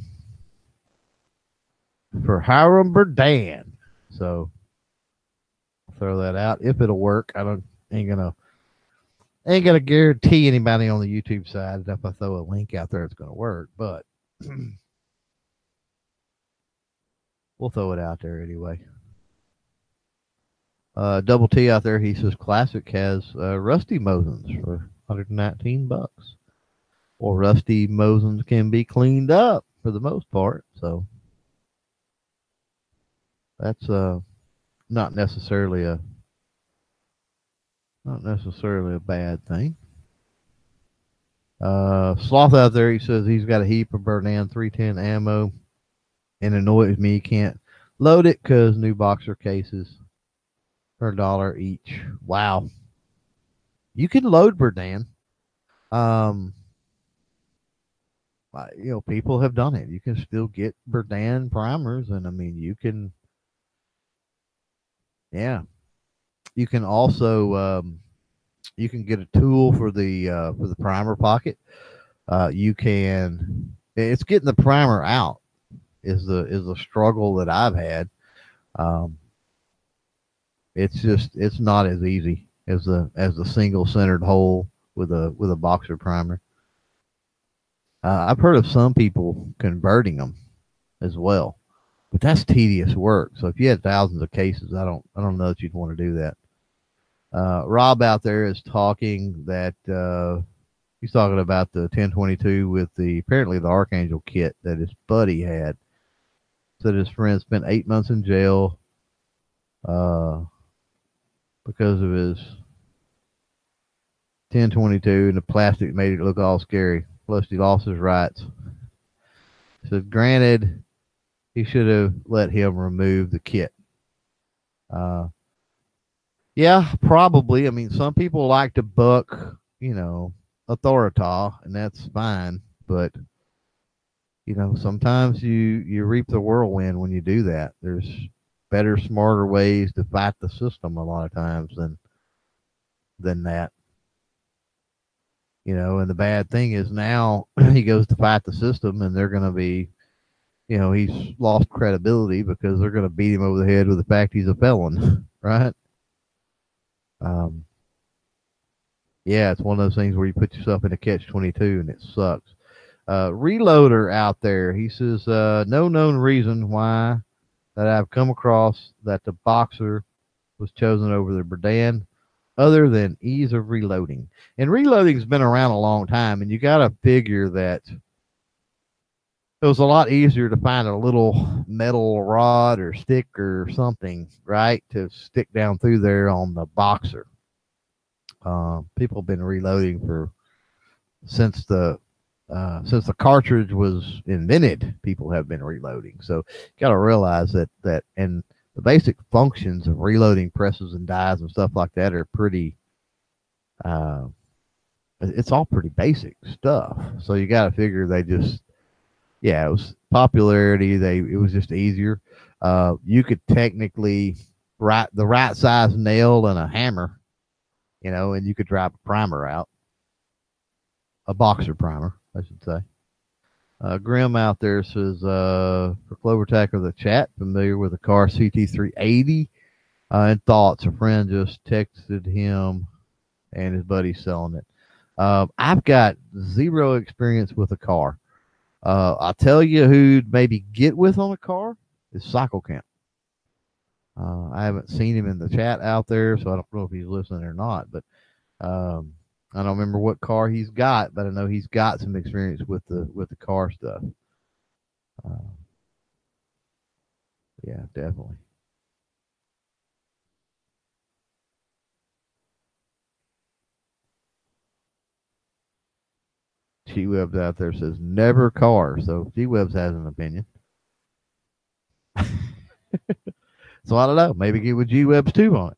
for Hiram Berdan. So I'll throw that out if it'll work. I don't ain't gonna ain't gonna guarantee anybody on the YouTube side that if I throw a link out there it's gonna work, but we'll throw it out there anyway. Uh, Double T out there, he says Classic has uh, Rusty Mosins for one hundred nineteen bucks. Well, Rusty Mosins can be cleaned up for the most part, so that's uh not necessarily a not necessarily a bad thing. Uh, Sloth out there, he says he's got a heap of Berdan three ten ammo, and annoys me he can't load it because new Boxer cases per dollar each. Wow. You can load Berdan. Um, you know, people have done it. You can still get Berdan primers, and I mean, you can, yeah, you can also, um, you can get a tool for the uh, for the primer pocket. Uh, you can, it's getting the primer out is the is the struggle that I've had. Um, it's just it's not as easy as the as the single centered hole with a with a Boxer primer. Uh, I've heard of some people converting them as well, but that's tedious work. So if you had thousands of cases, I don't I don't know that you'd want to do that. Uh, Rob out there is talking that uh, he's talking about the ten twenty-two with the apparently the Archangel kit that his buddy had. Said his friend spent eight months in jail uh, because of his ten twenty-two, and the plastic made it look all scary. Plus, he lost his rights. So, granted, he should have let him remove the kit. Uh, yeah, probably. I mean, some people like to buck, you know, authorita, and that's fine. But, you know, sometimes you, you reap the whirlwind when you do that. There's better, smarter ways to fight the system a lot of times than than that. You know, and the bad thing is now he goes to fight the system, and they're going to be, you know, he's lost credibility because they're going to beat him over the head with the fact he's a felon, right? Um, yeah, it's one of those things where you put yourself in a catch twenty-two, and it sucks. Uh, Reloader out there, he says, uh, no known reason why that I've come across that the Boxer was chosen over the Berdan, other than ease of reloading. And reloading's been around a long time, and you got to figure that it was a lot easier to find a little metal rod or stick or something, right, to stick down through there on the Boxer. Uh, people have been reloading for since the uh, since the cartridge was invented. People have been reloading, so you got to realize that that and the basic functions of reloading presses and dies and stuff like that are pretty, uh, it's all pretty basic stuff. So you got to figure they just, yeah, it was popularity. They it was just easier. Uh, you could technically write the right size nail and a hammer, you know, and you could drop a primer out, a boxer primer, I should say. Uh, Grim out there says, uh, for Clover Tacker, the chat, familiar with the car C T three eighty? Uh, and thoughts. A friend just texted him and his buddy selling it. Uh, I've got zero experience with a car. Uh, I'll tell you who'd maybe get with on a car is Cycle Camp. Uh, I haven't seen him in the chat out there, so I don't know if he's listening or not. But um, I don't remember what car he's got, but I know he's got some experience with the with the car stuff. Uh, yeah, definitely. G Webs out there says never car, so G Webs has an opinion. So I don't know. Maybe get with G Webs too on it.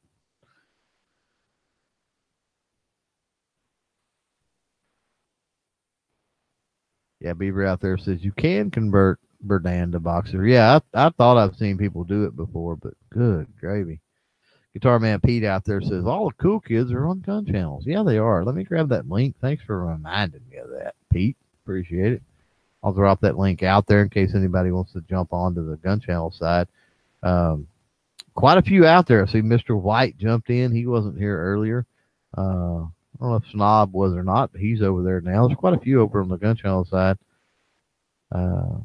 Yeah, Beaver out there says you can convert Berdan to boxer. Yeah, I, I thought I've seen people do it before, but good gravy. Guitar Man Pete out there says all the cool kids are on gun channels. Yeah, they are. Let me grab that link. Thanks for reminding me of that, Pete. Appreciate it. I'll drop that link out there in case anybody wants to jump onto the gun channel side. Um, quite a few out there. I see Mister White jumped in. He wasn't here earlier. Uh, I don't know if Snob was or not, but he's over there now. There's quite a few over on the gun channel side. Uh,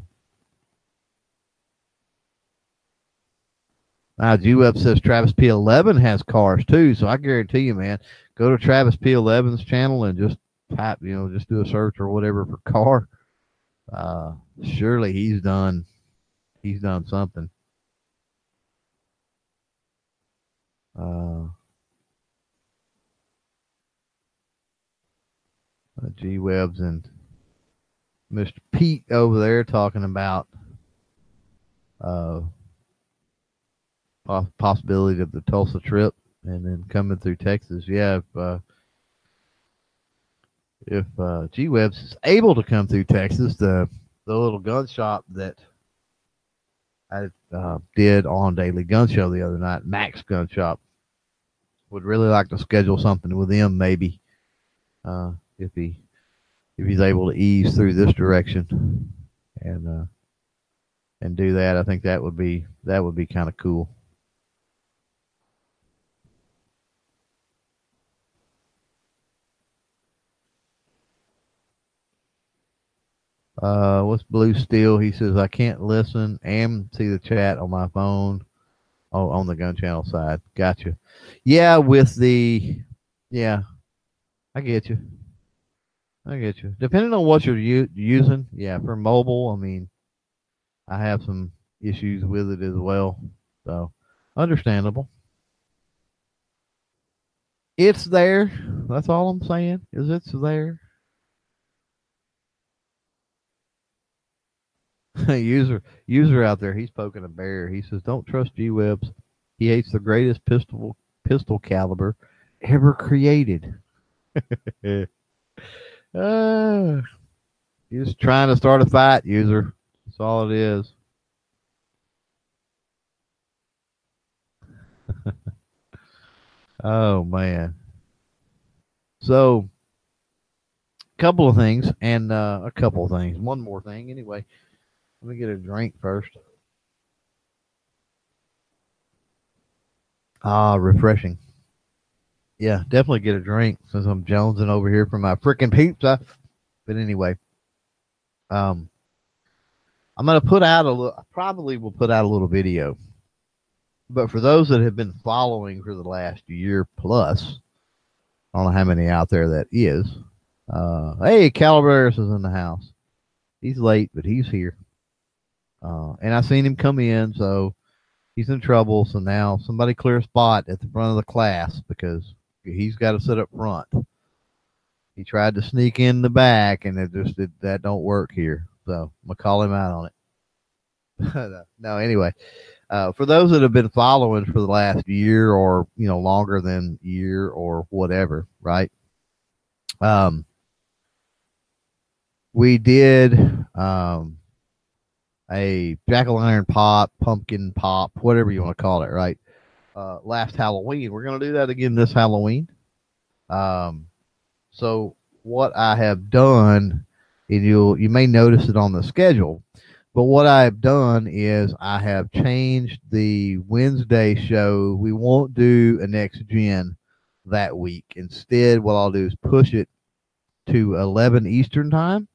Now, G-Web says Travis P eleven has cars too, so I guarantee you, man, go to Travis P eleven's channel and just type, you know, just do a search or whatever for car. Uh, surely he's done, he's done something. Uh, uh, G-Webs and Mister Pete over there talking about uh, possibility of the Tulsa trip and then coming through Texas. Yeah, if uh, if uh, G Webs is able to come through Texas, the the little gun shop that I uh, did on Daily Gun Show the other night, Max Gun Shop, would really like to schedule something with him maybe uh, if he if he's able to ease through this direction and uh, and do that. I think that would be that would be kind of cool. Uh, what's Blue Steel? He says I can't listen and see the chat on my phone. Oh, on the gun channel side. Gotcha. Yeah, with the yeah, I get you. I get you. Depending on what you're u- using, yeah, for mobile, I mean, I have some issues with it as well. So, understandable. It's there. That's all I'm saying. Is it's there. user user out there, he's poking a bear. He says, "Don't trust G Webs. He hates the greatest pistol pistol caliber ever created." uh, he's trying to start a fight, user. That's all it is. Oh man. So, a couple of things, and uh, a couple of things. One more thing, anyway. Let me get a drink first. Ah, refreshing. Yeah, definitely get a drink since I'm jonesing over here for my freaking pizza. But anyway, um, I'm gonna put out a little. I probably will put out a little video. But for those that have been following for the last year plus, I don't know how many out there that is. Uh, hey, Calaveras is in the house. He's late, but he's here. Uh, and I seen him come in, so he's in trouble. So now somebody clear a spot at the front of the class because he's got to sit up front. He tried to sneak in the back, and it just it, that don't work here. So I'm gonna call him out on it. No, anyway, uh, for those that have been following for the last year or you know longer than year or whatever, right? Um, we did. Um, a jack-o'-lantern pop, pumpkin pop, whatever you want to call it, right? Uh, last Halloween. We're going to do that again this Halloween. Um, so what I have done, and you'll you may notice it on the schedule, but what I have done is I have changed the Wednesday show. We won't do a next gen that week. Instead, what I'll do is push it to eleven Eastern time.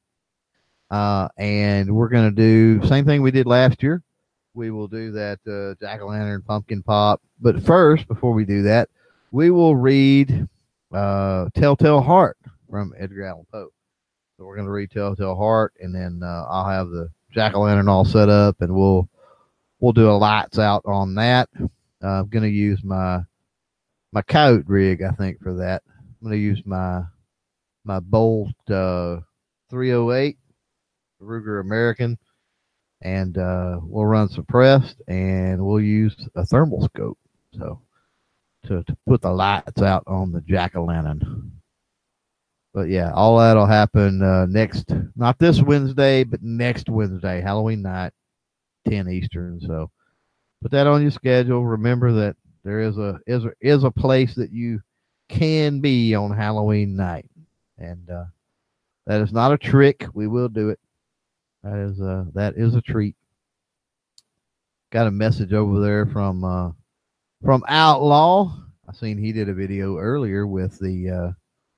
Uh, and we're going to do same thing we did last year. We will do that uh, jack-o'-lantern pumpkin pop. But first, before we do that, we will read uh, Telltale Heart from Edgar Allan Poe. So we're going to read Telltale Heart, and then uh, I'll have the jack-o'-lantern all set up, and we'll we'll do a lights out on that. Uh, I'm going to use my my coyote rig, I think, for that. I'm going to use my my Bolt uh, three oh eight Ruger American, and uh, we'll run suppressed, and we'll use a thermal scope so to, to put the lights out on the jack-o'-lantern. But yeah, all that'll happen uh, next, not this Wednesday, but next Wednesday, Halloween night, ten Eastern. So put that on your schedule. Remember that there is a is a, is a place that you can be on Halloween night, and uh, that is not a trick. We will do it. That is a that is a treat. Got a message over there from uh, from Outlaw. I seen he did a video earlier with the uh,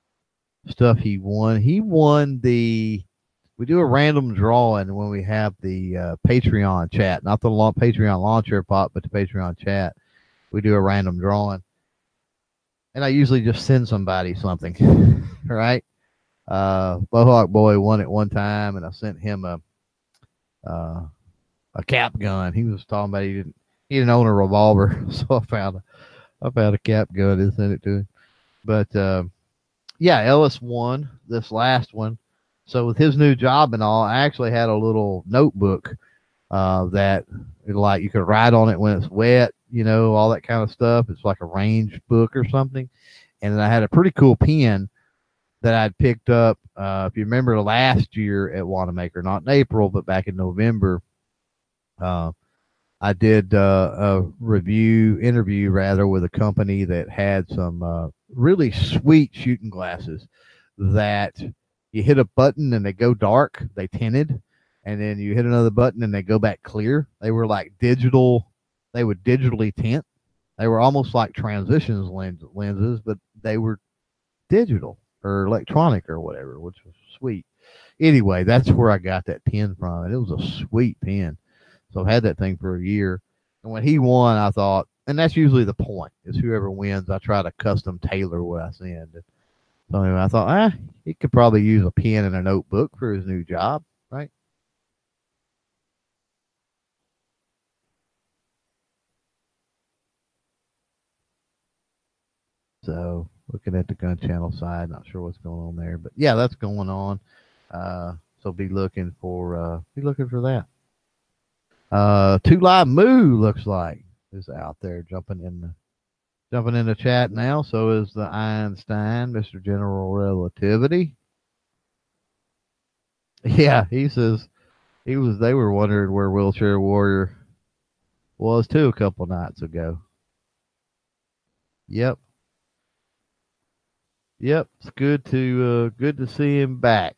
stuff he won. He won the. We do a random drawing when we have the uh, Patreon chat, not the long, Patreon lawn chair pop, but the Patreon chat. We do a random drawing, and I usually just send somebody something, right? Uh, Mohawk Boy won it one time, and I sent him a uh, a cap gun. He was talking about he didn't he didn't own a revolver, so I found a I found a cap gun and sent it to him. But uh, yeah, Ellis won this last one. So with his new job and all, I actually had a little notebook uh, that like you could write on it when it's wet, you know, all that kind of stuff. It's like a range book or something. And then I had a pretty cool pen that I'd picked up. Uh, if you remember last year at Wanamaker, not in April, but back in November, uh, I did uh, a review interview rather with a company that had some uh, really sweet shooting glasses that you hit a button and they go dark, they tinted, and then you hit another button and they go back clear. They were like digital, they would digitally tint. They were almost like transitions lens, lenses, but they were digital or electronic or whatever, which was sweet. Anyway, that's where I got that pen from, and it was a sweet pen. So I've had that thing for a year. And when he won, I thought, and that's usually the point, is whoever wins, I try to custom tailor what I send. So anyway, I thought, ah, he could probably use a pen and a notebook for his new job, right? So looking at the gun channel side, not sure what's going on there, but yeah, that's going on. Uh, so be looking for uh, be looking for that. Uh, Two Live Moo looks like is out there jumping in the jumping in the chat now. So is the Einstein, Mister General Relativity. Yeah, he says he was. They were wondering where Wheelchair Warrior was too a couple nights ago. Yep. Yep, it's good to uh, good to see him back.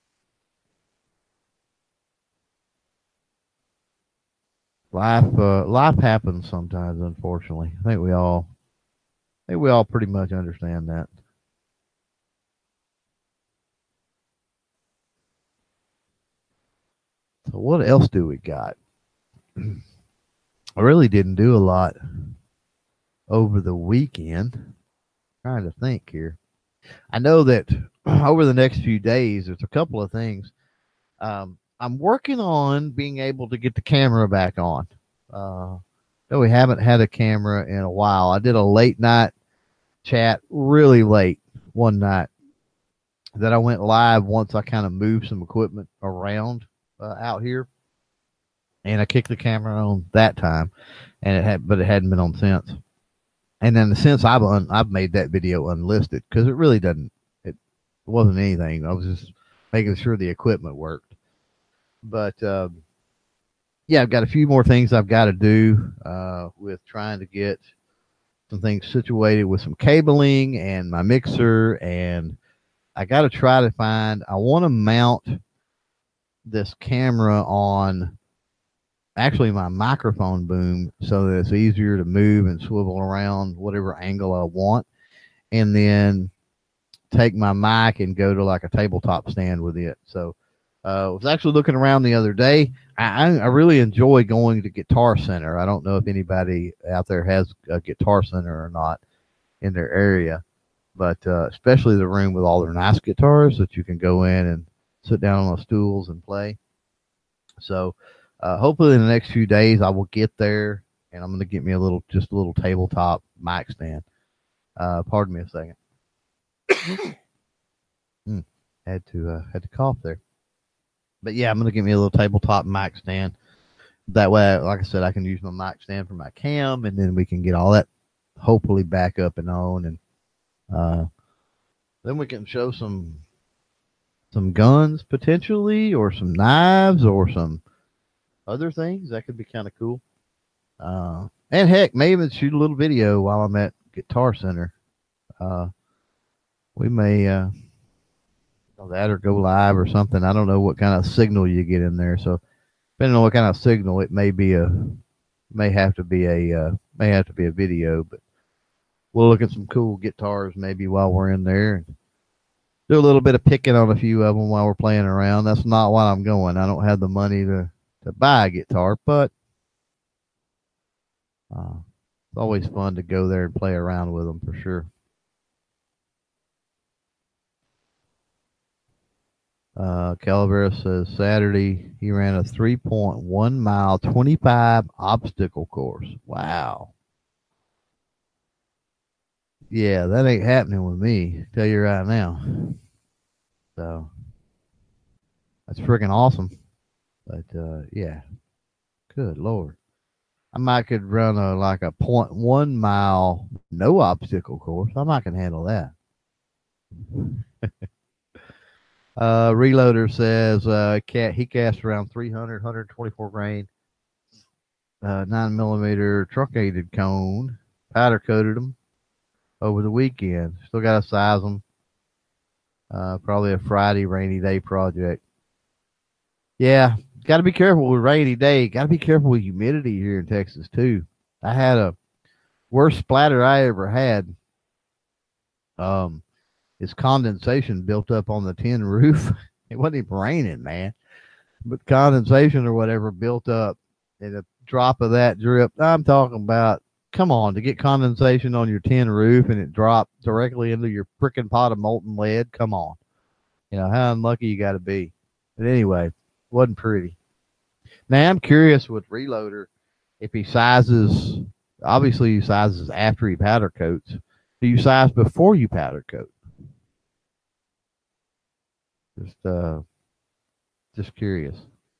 Life uh, life happens sometimes, unfortunately. I think we all I think we all pretty much understand that. So what else do we got? I really didn't do a lot over the weekend. I'm trying to think here. I know that over the next few days, there's a couple of things. Um, I'm working on being able to get the camera back on. Uh, no, we haven't had a camera in a while. I did a late night chat really late one night that I went live once I kind of moved some equipment around uh, out here. And I kicked the camera on that time, and it had, but it hadn't been on since. And then since I've un, I've made that video unlisted because it really doesn't. It wasn't anything. I was just making sure the equipment worked. But um, yeah, I've got a few more things I've got to do uh, with trying to get some things situated with some cabling and my mixer. And I got to try to find, I want to mount this camera on actually my microphone boom so that it's easier to move and swivel around whatever angle I want. And then take my mic and go to like a tabletop stand with it. So uh, I was actually looking around the other day. I, I really enjoy going to Guitar Center. I don't know if anybody out there has a Guitar Center or not in their area, but uh, especially the room with all their nice guitars that you can go in and sit down on the stools and play. So uh, hopefully in the next few days I will get there, and I'm going to get me a little, just a little tabletop mic stand. Uh, pardon me a second. mm, had to uh, had to cough there. But yeah, I'm gonna get me a little tabletop mic stand. That way, like I said, I can use my mic stand for my cam, and then we can get all that hopefully back up and on, and uh, then we can show some some guns potentially, or some knives, or some other things. That could be kind of cool. Uh, and heck, maybe even shoot a little video while I'm at Guitar Center. Uh, we may uh, that or go live or something. I don't know what kind of signal you get in there. So depending on what kind of signal, it may be a may have to be a uh, may have to be a video. But we'll look at some cool guitars maybe while we're in there and do a little bit of picking on a few of them while we're playing around. That's not why I'm going. I don't have the money to to buy a guitar, but uh, it's always fun to go there and play around with them for sure. Uh, Calaveras says Saturday he ran a three point one mile, twenty-five obstacle course. Wow. Yeah, that ain't happening with me. Tell you right now. So that's freaking awesome. But uh, yeah, good Lord. I might could run a like a point one mile no obstacle course. I might can handle that. uh, Reloader says uh, cat he cast around three hundred, one twenty-four grain, uh, nine millimeter truncated cone, powder coated them over the weekend. Still got to size them. Uh, probably a Friday rainy day project. Yeah, got to be careful with rainy day. Got to be careful with humidity here in Texas too. I had a worst splatter I ever had. Um, it's condensation built up on the tin roof. It wasn't even raining, man, but condensation or whatever built up, and a drop of that drip. I'm talking about. Come on, to get condensation on your tin roof and it dropped directly into your frickin' pot of molten lead. Come on, you know how unlucky you got to be. But anyway, wasn't pretty. Now I'm curious with Reloader if he sizes. Obviously, he sizes after he powder coats. Do you size before you powder coat? Just, uh, just curious.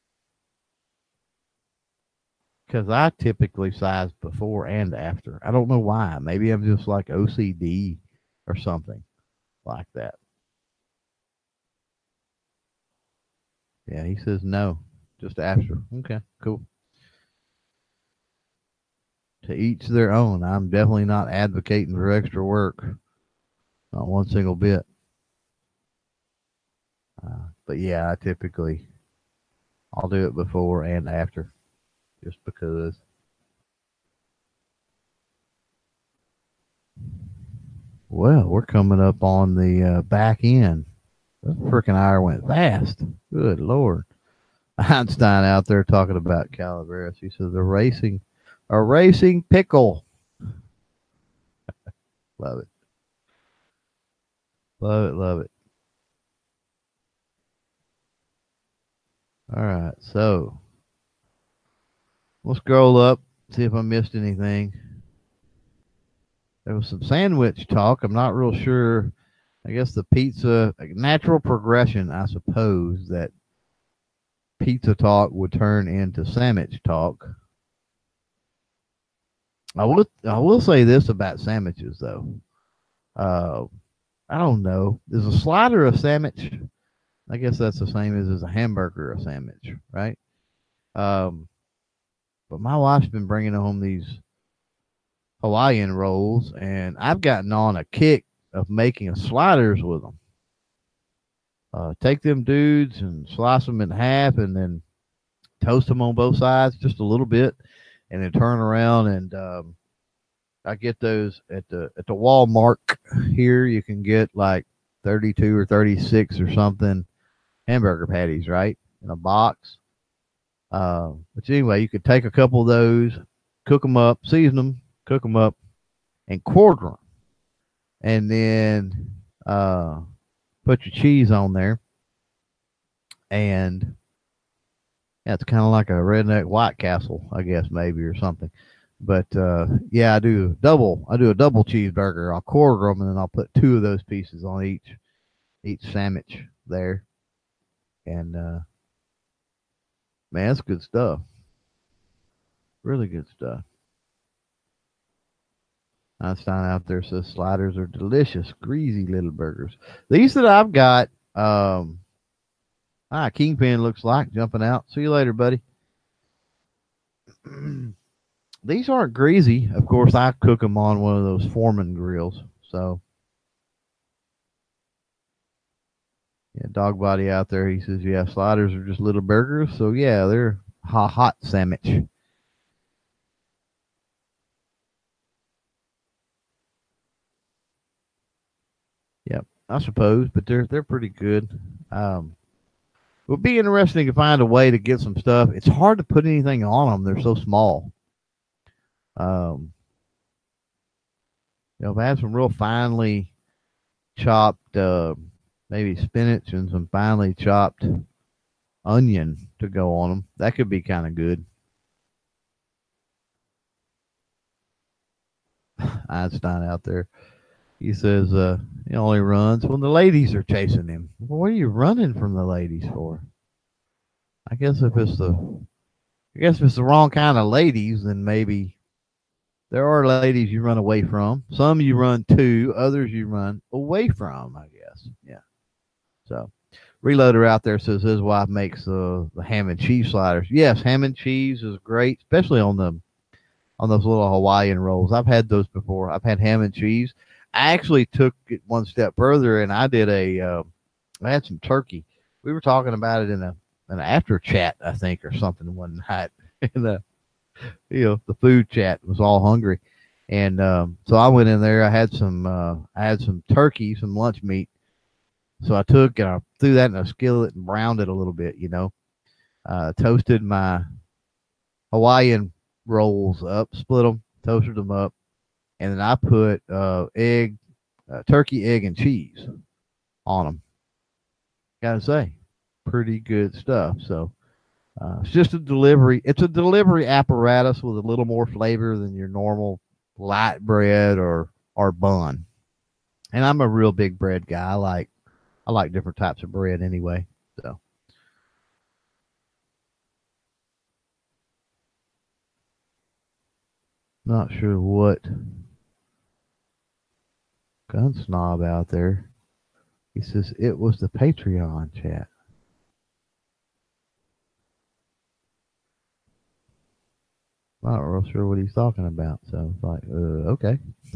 Because I typically size before and after. I don't know why. Maybe I'm just like O C D or something like that. Yeah, he says no, just after. Okay, cool. To each their own. I'm definitely not advocating for extra work. Not one single bit. Uh, but yeah, I typically, I'll do it before and after. Just because. Well, we're coming up on the uh, back end. That freaking hour went fast. Good Lord. Einstein out there talking about Calaveras. He says a racing, a racing pickle. Love it. Love it. Love it. All right. So we'll scroll up, see if I missed anything. There was some sandwich talk. I'm not real sure. I guess the pizza, natural progression, I suppose, that pizza talk would turn into sandwich talk. I will, I will say this about sandwiches, though. Uh, I don't know. Is a slider a sandwich? I guess that's the same as, as a hamburger a sandwich, right? Um, But my wife's been bringing home these Hawaiian rolls, and I've gotten on a kick of making sliders with them. Uh, take them dudes and slice them in half, and then toast them on both sides just a little bit, and then turn around and um, I get those at the at the Walmart here. You can get like thirty-two or thirty-six or something hamburger patties, right, in a box. Uh, but anyway, you could take a couple of those, cook them up, season them, cook them up, and quarter them, and then uh, put your cheese on there, and yeah, it's kind of like a redneck White Castle, I guess, maybe, or something. But uh, yeah, I do double. I do a double cheeseburger. I'll quarter them, and then I'll put two of those pieces on each each sandwich there. And uh, man, that's good stuff. Really good stuff. Einstein out there says sliders are delicious, greasy little burgers. These that I've got, um, ah, Kingpin looks like jumping out. See you later, buddy. These aren't greasy. Of course, I cook them on one of those Foreman grills. So, yeah, dog body out there. He says, yeah, sliders are just little burgers. So, yeah, they're hot, hot sandwich. Yep, I suppose, but they're they're pretty good. Um, it would be interesting to find a way to get some stuff. It's hard to put anything on them. They're so small. Um, you know, if I had some real finely chopped, uh, maybe spinach and some finely chopped onion to go on them, that could be kind of good. Einstein out there. He says uh, he only runs when the ladies are chasing him. Well, what are you running from the ladies for? I guess if it's the, I guess if it's the wrong kind of ladies, then maybe there are ladies you run away from. Some you run to, others you run away from, I guess. Yeah. So, Reloader out there says his wife makes uh, the ham and cheese sliders. Yes, ham and cheese is great, especially on the on those little Hawaiian rolls. I've had those before. I've had ham and cheese. I actually took it one step further, and I did a. Uh, I had some turkey. We were talking about it in a an after chat, I think, or something one night. In the you know the food chat was all hungry, and um, so I went in there. I had some. Uh, I had some turkey, some lunch meat. So I took and I threw that in a skillet and browned it a little bit. You know, uh, toasted my Hawaiian rolls up, split them, toasted them up. And then I put uh, egg, uh, turkey, egg, and cheese on them. Gotta say, pretty good stuff. So uh, it's just a delivery. It's a delivery apparatus with a little more flavor than your normal light bread or or bun. And I'm a real big bread guy. I like I like different types of bread anyway. So. Not sure what gun snob out there. He says it was the Patreon chat. I'm not real sure what he's talking about. So it's like, uh, okay.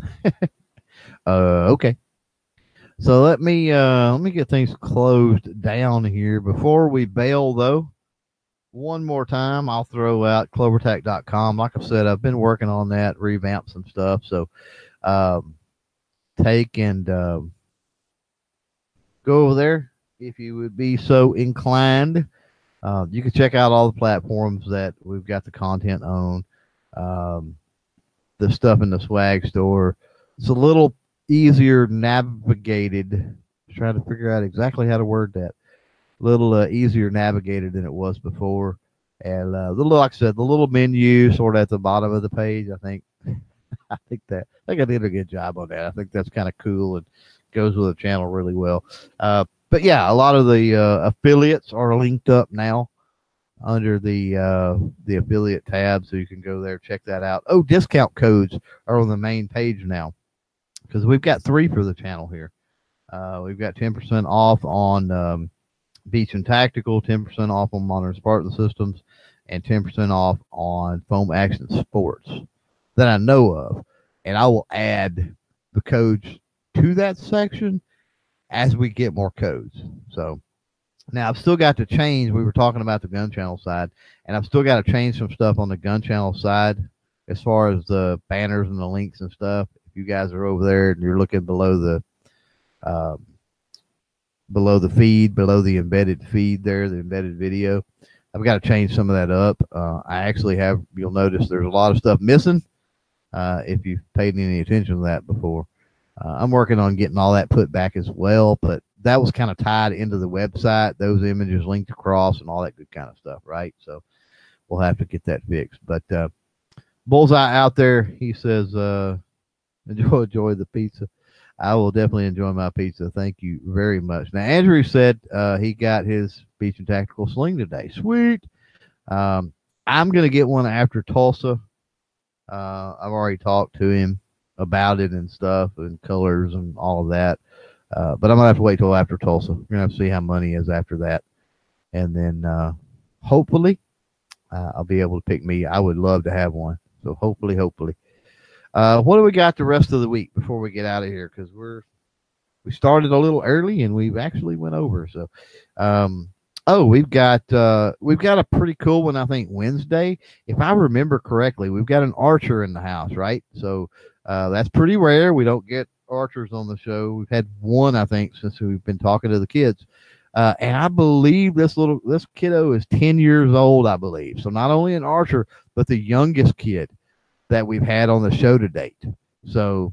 uh, okay. So let me uh, let me get things closed down here. Before we bail, though, one more time, I'll throw out clover tac dot com. Like I said, I've been working on that, revamp some stuff. So um, take and uh, go over there if you would be so inclined. Uh, you can check out all the platforms that we've got the content on. Um, the stuff in the swag store. It's a little easier navigated. I'm trying to figure out exactly how to word that. A little uh, easier navigated than it was before. And uh, the like I said, the little menu sort of at the bottom of the page. I think, I think that I think I did a good job on that. I think that's kind of cool and goes with the channel really well. Uh, but yeah, a lot of the uh, affiliates are linked up now under the uh, the affiliate tab, so you can go there, check that out. Oh, discount codes are on the main page now because we've got three for the channel here. Uh, we've got ten percent off on um, Beach and Tactical, ten percent off on Modern Spartan Systems, and ten percent off on Foam Action Sports that I know of. And I will add the codes to that section as we get more codes. So now I've still got to change. We were talking about the Gun Channel side, and I've still got to change some stuff on the Gun Channel side as far as the banners and the links and stuff. If you guys are over there and you're looking below the um, below the feed, below the embedded feed there, the embedded video, I've got to change some of that up. Uh, I actually have, you'll notice there's a lot of stuff missing uh, if you've paid any attention to that before. Uh, I'm working on getting all that put back as well, but that was kind of tied into the website, those images linked across and all that good kind of stuff, right? So we'll have to get that fixed. But uh, Bullseye out there, he says, uh, enjoy, enjoy the pizza. I will definitely enjoy my pizza. Thank you very much. Now, Andrew said uh, he got his Beach and Tactical sling today. Sweet. Um, I'm going to get one after Tulsa. Uh, I've already talked to him about it and stuff and colors and all of that. Uh, but I'm going to have to wait till after Tulsa. We're going to have to see how money is after that. And then uh, hopefully uh, I'll be able to pick me. I would love to have one. So hopefully, hopefully. Uh, what do we got the rest of the week before we get out of here? Because we're we started a little early and we've actually went over. So, um, oh, we've got uh, we've got a pretty cool one. I think Wednesday, if I remember correctly, we've got an archer in the house, right? So uh, that's pretty rare. We don't get archers on the show. We've had one, I think, since we've been talking to the kids. Uh, and I believe this little this kiddo is ten years old, I believe. So not only an archer, but the youngest kid that we've had on the show to date. So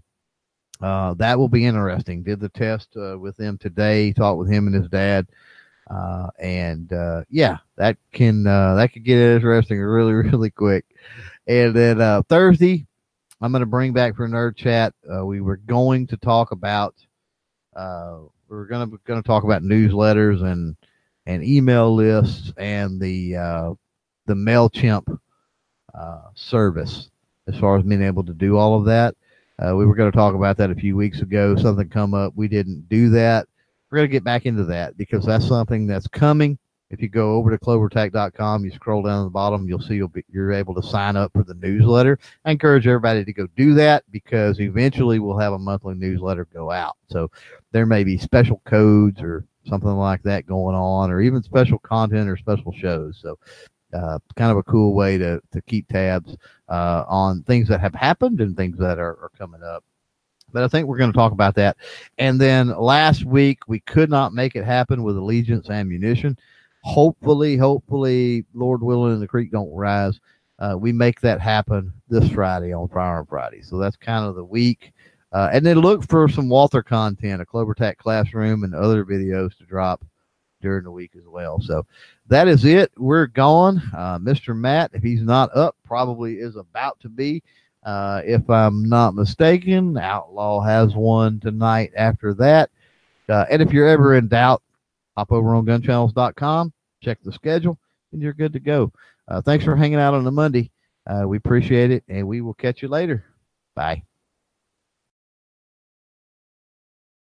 uh, that will be interesting. Did the test uh, with him today, talked with him and his dad. Uh, and uh, yeah, that can uh, that could get interesting really, really quick. And then uh, Thursday, I'm going to bring back for Nerd Chat. Uh, we were going to talk about uh, we were going to going to talk about newsletters and and email lists and the uh, the MailChimp uh, service. As far as being able to do all of that, uh, we were going to talk about that a few weeks ago. Something come up, we didn't do that. We're going to get back into that because that's something that's coming. If you go over to clover tech dot com, you scroll down to the bottom, you'll see you'll be, you're able to sign up for the newsletter. I encourage everybody to go do that because eventually we'll have a monthly newsletter go out. So there may be special codes or something like that going on, or even special content or special shows. So uh, kind of a cool way to, to keep tabs uh, on things that have happened and things that are, are coming up. But I think we're going to talk about that. And then last week, we could not make it happen with Allegiance Ammunition. Hopefully, hopefully, Lord willing, and the creek don't rise, uh, we make that happen this Friday on Firearm Friday. So that's kind of the week. Uh, and then look for some Walther content, a Clover Tech Classroom, and other videos to drop during the week as well. So that is it. We're gone. Uh, Mister Matt, if he's not up, probably is about to be. Uh, if I'm not mistaken, Outlaw has one tonight after that. Uh, and if you're ever in doubt, hop over on gun channels dot com, check the schedule, and you're good to go. Uh, thanks for hanging out on a Monday. Uh, we appreciate it, and we will catch you later. Bye.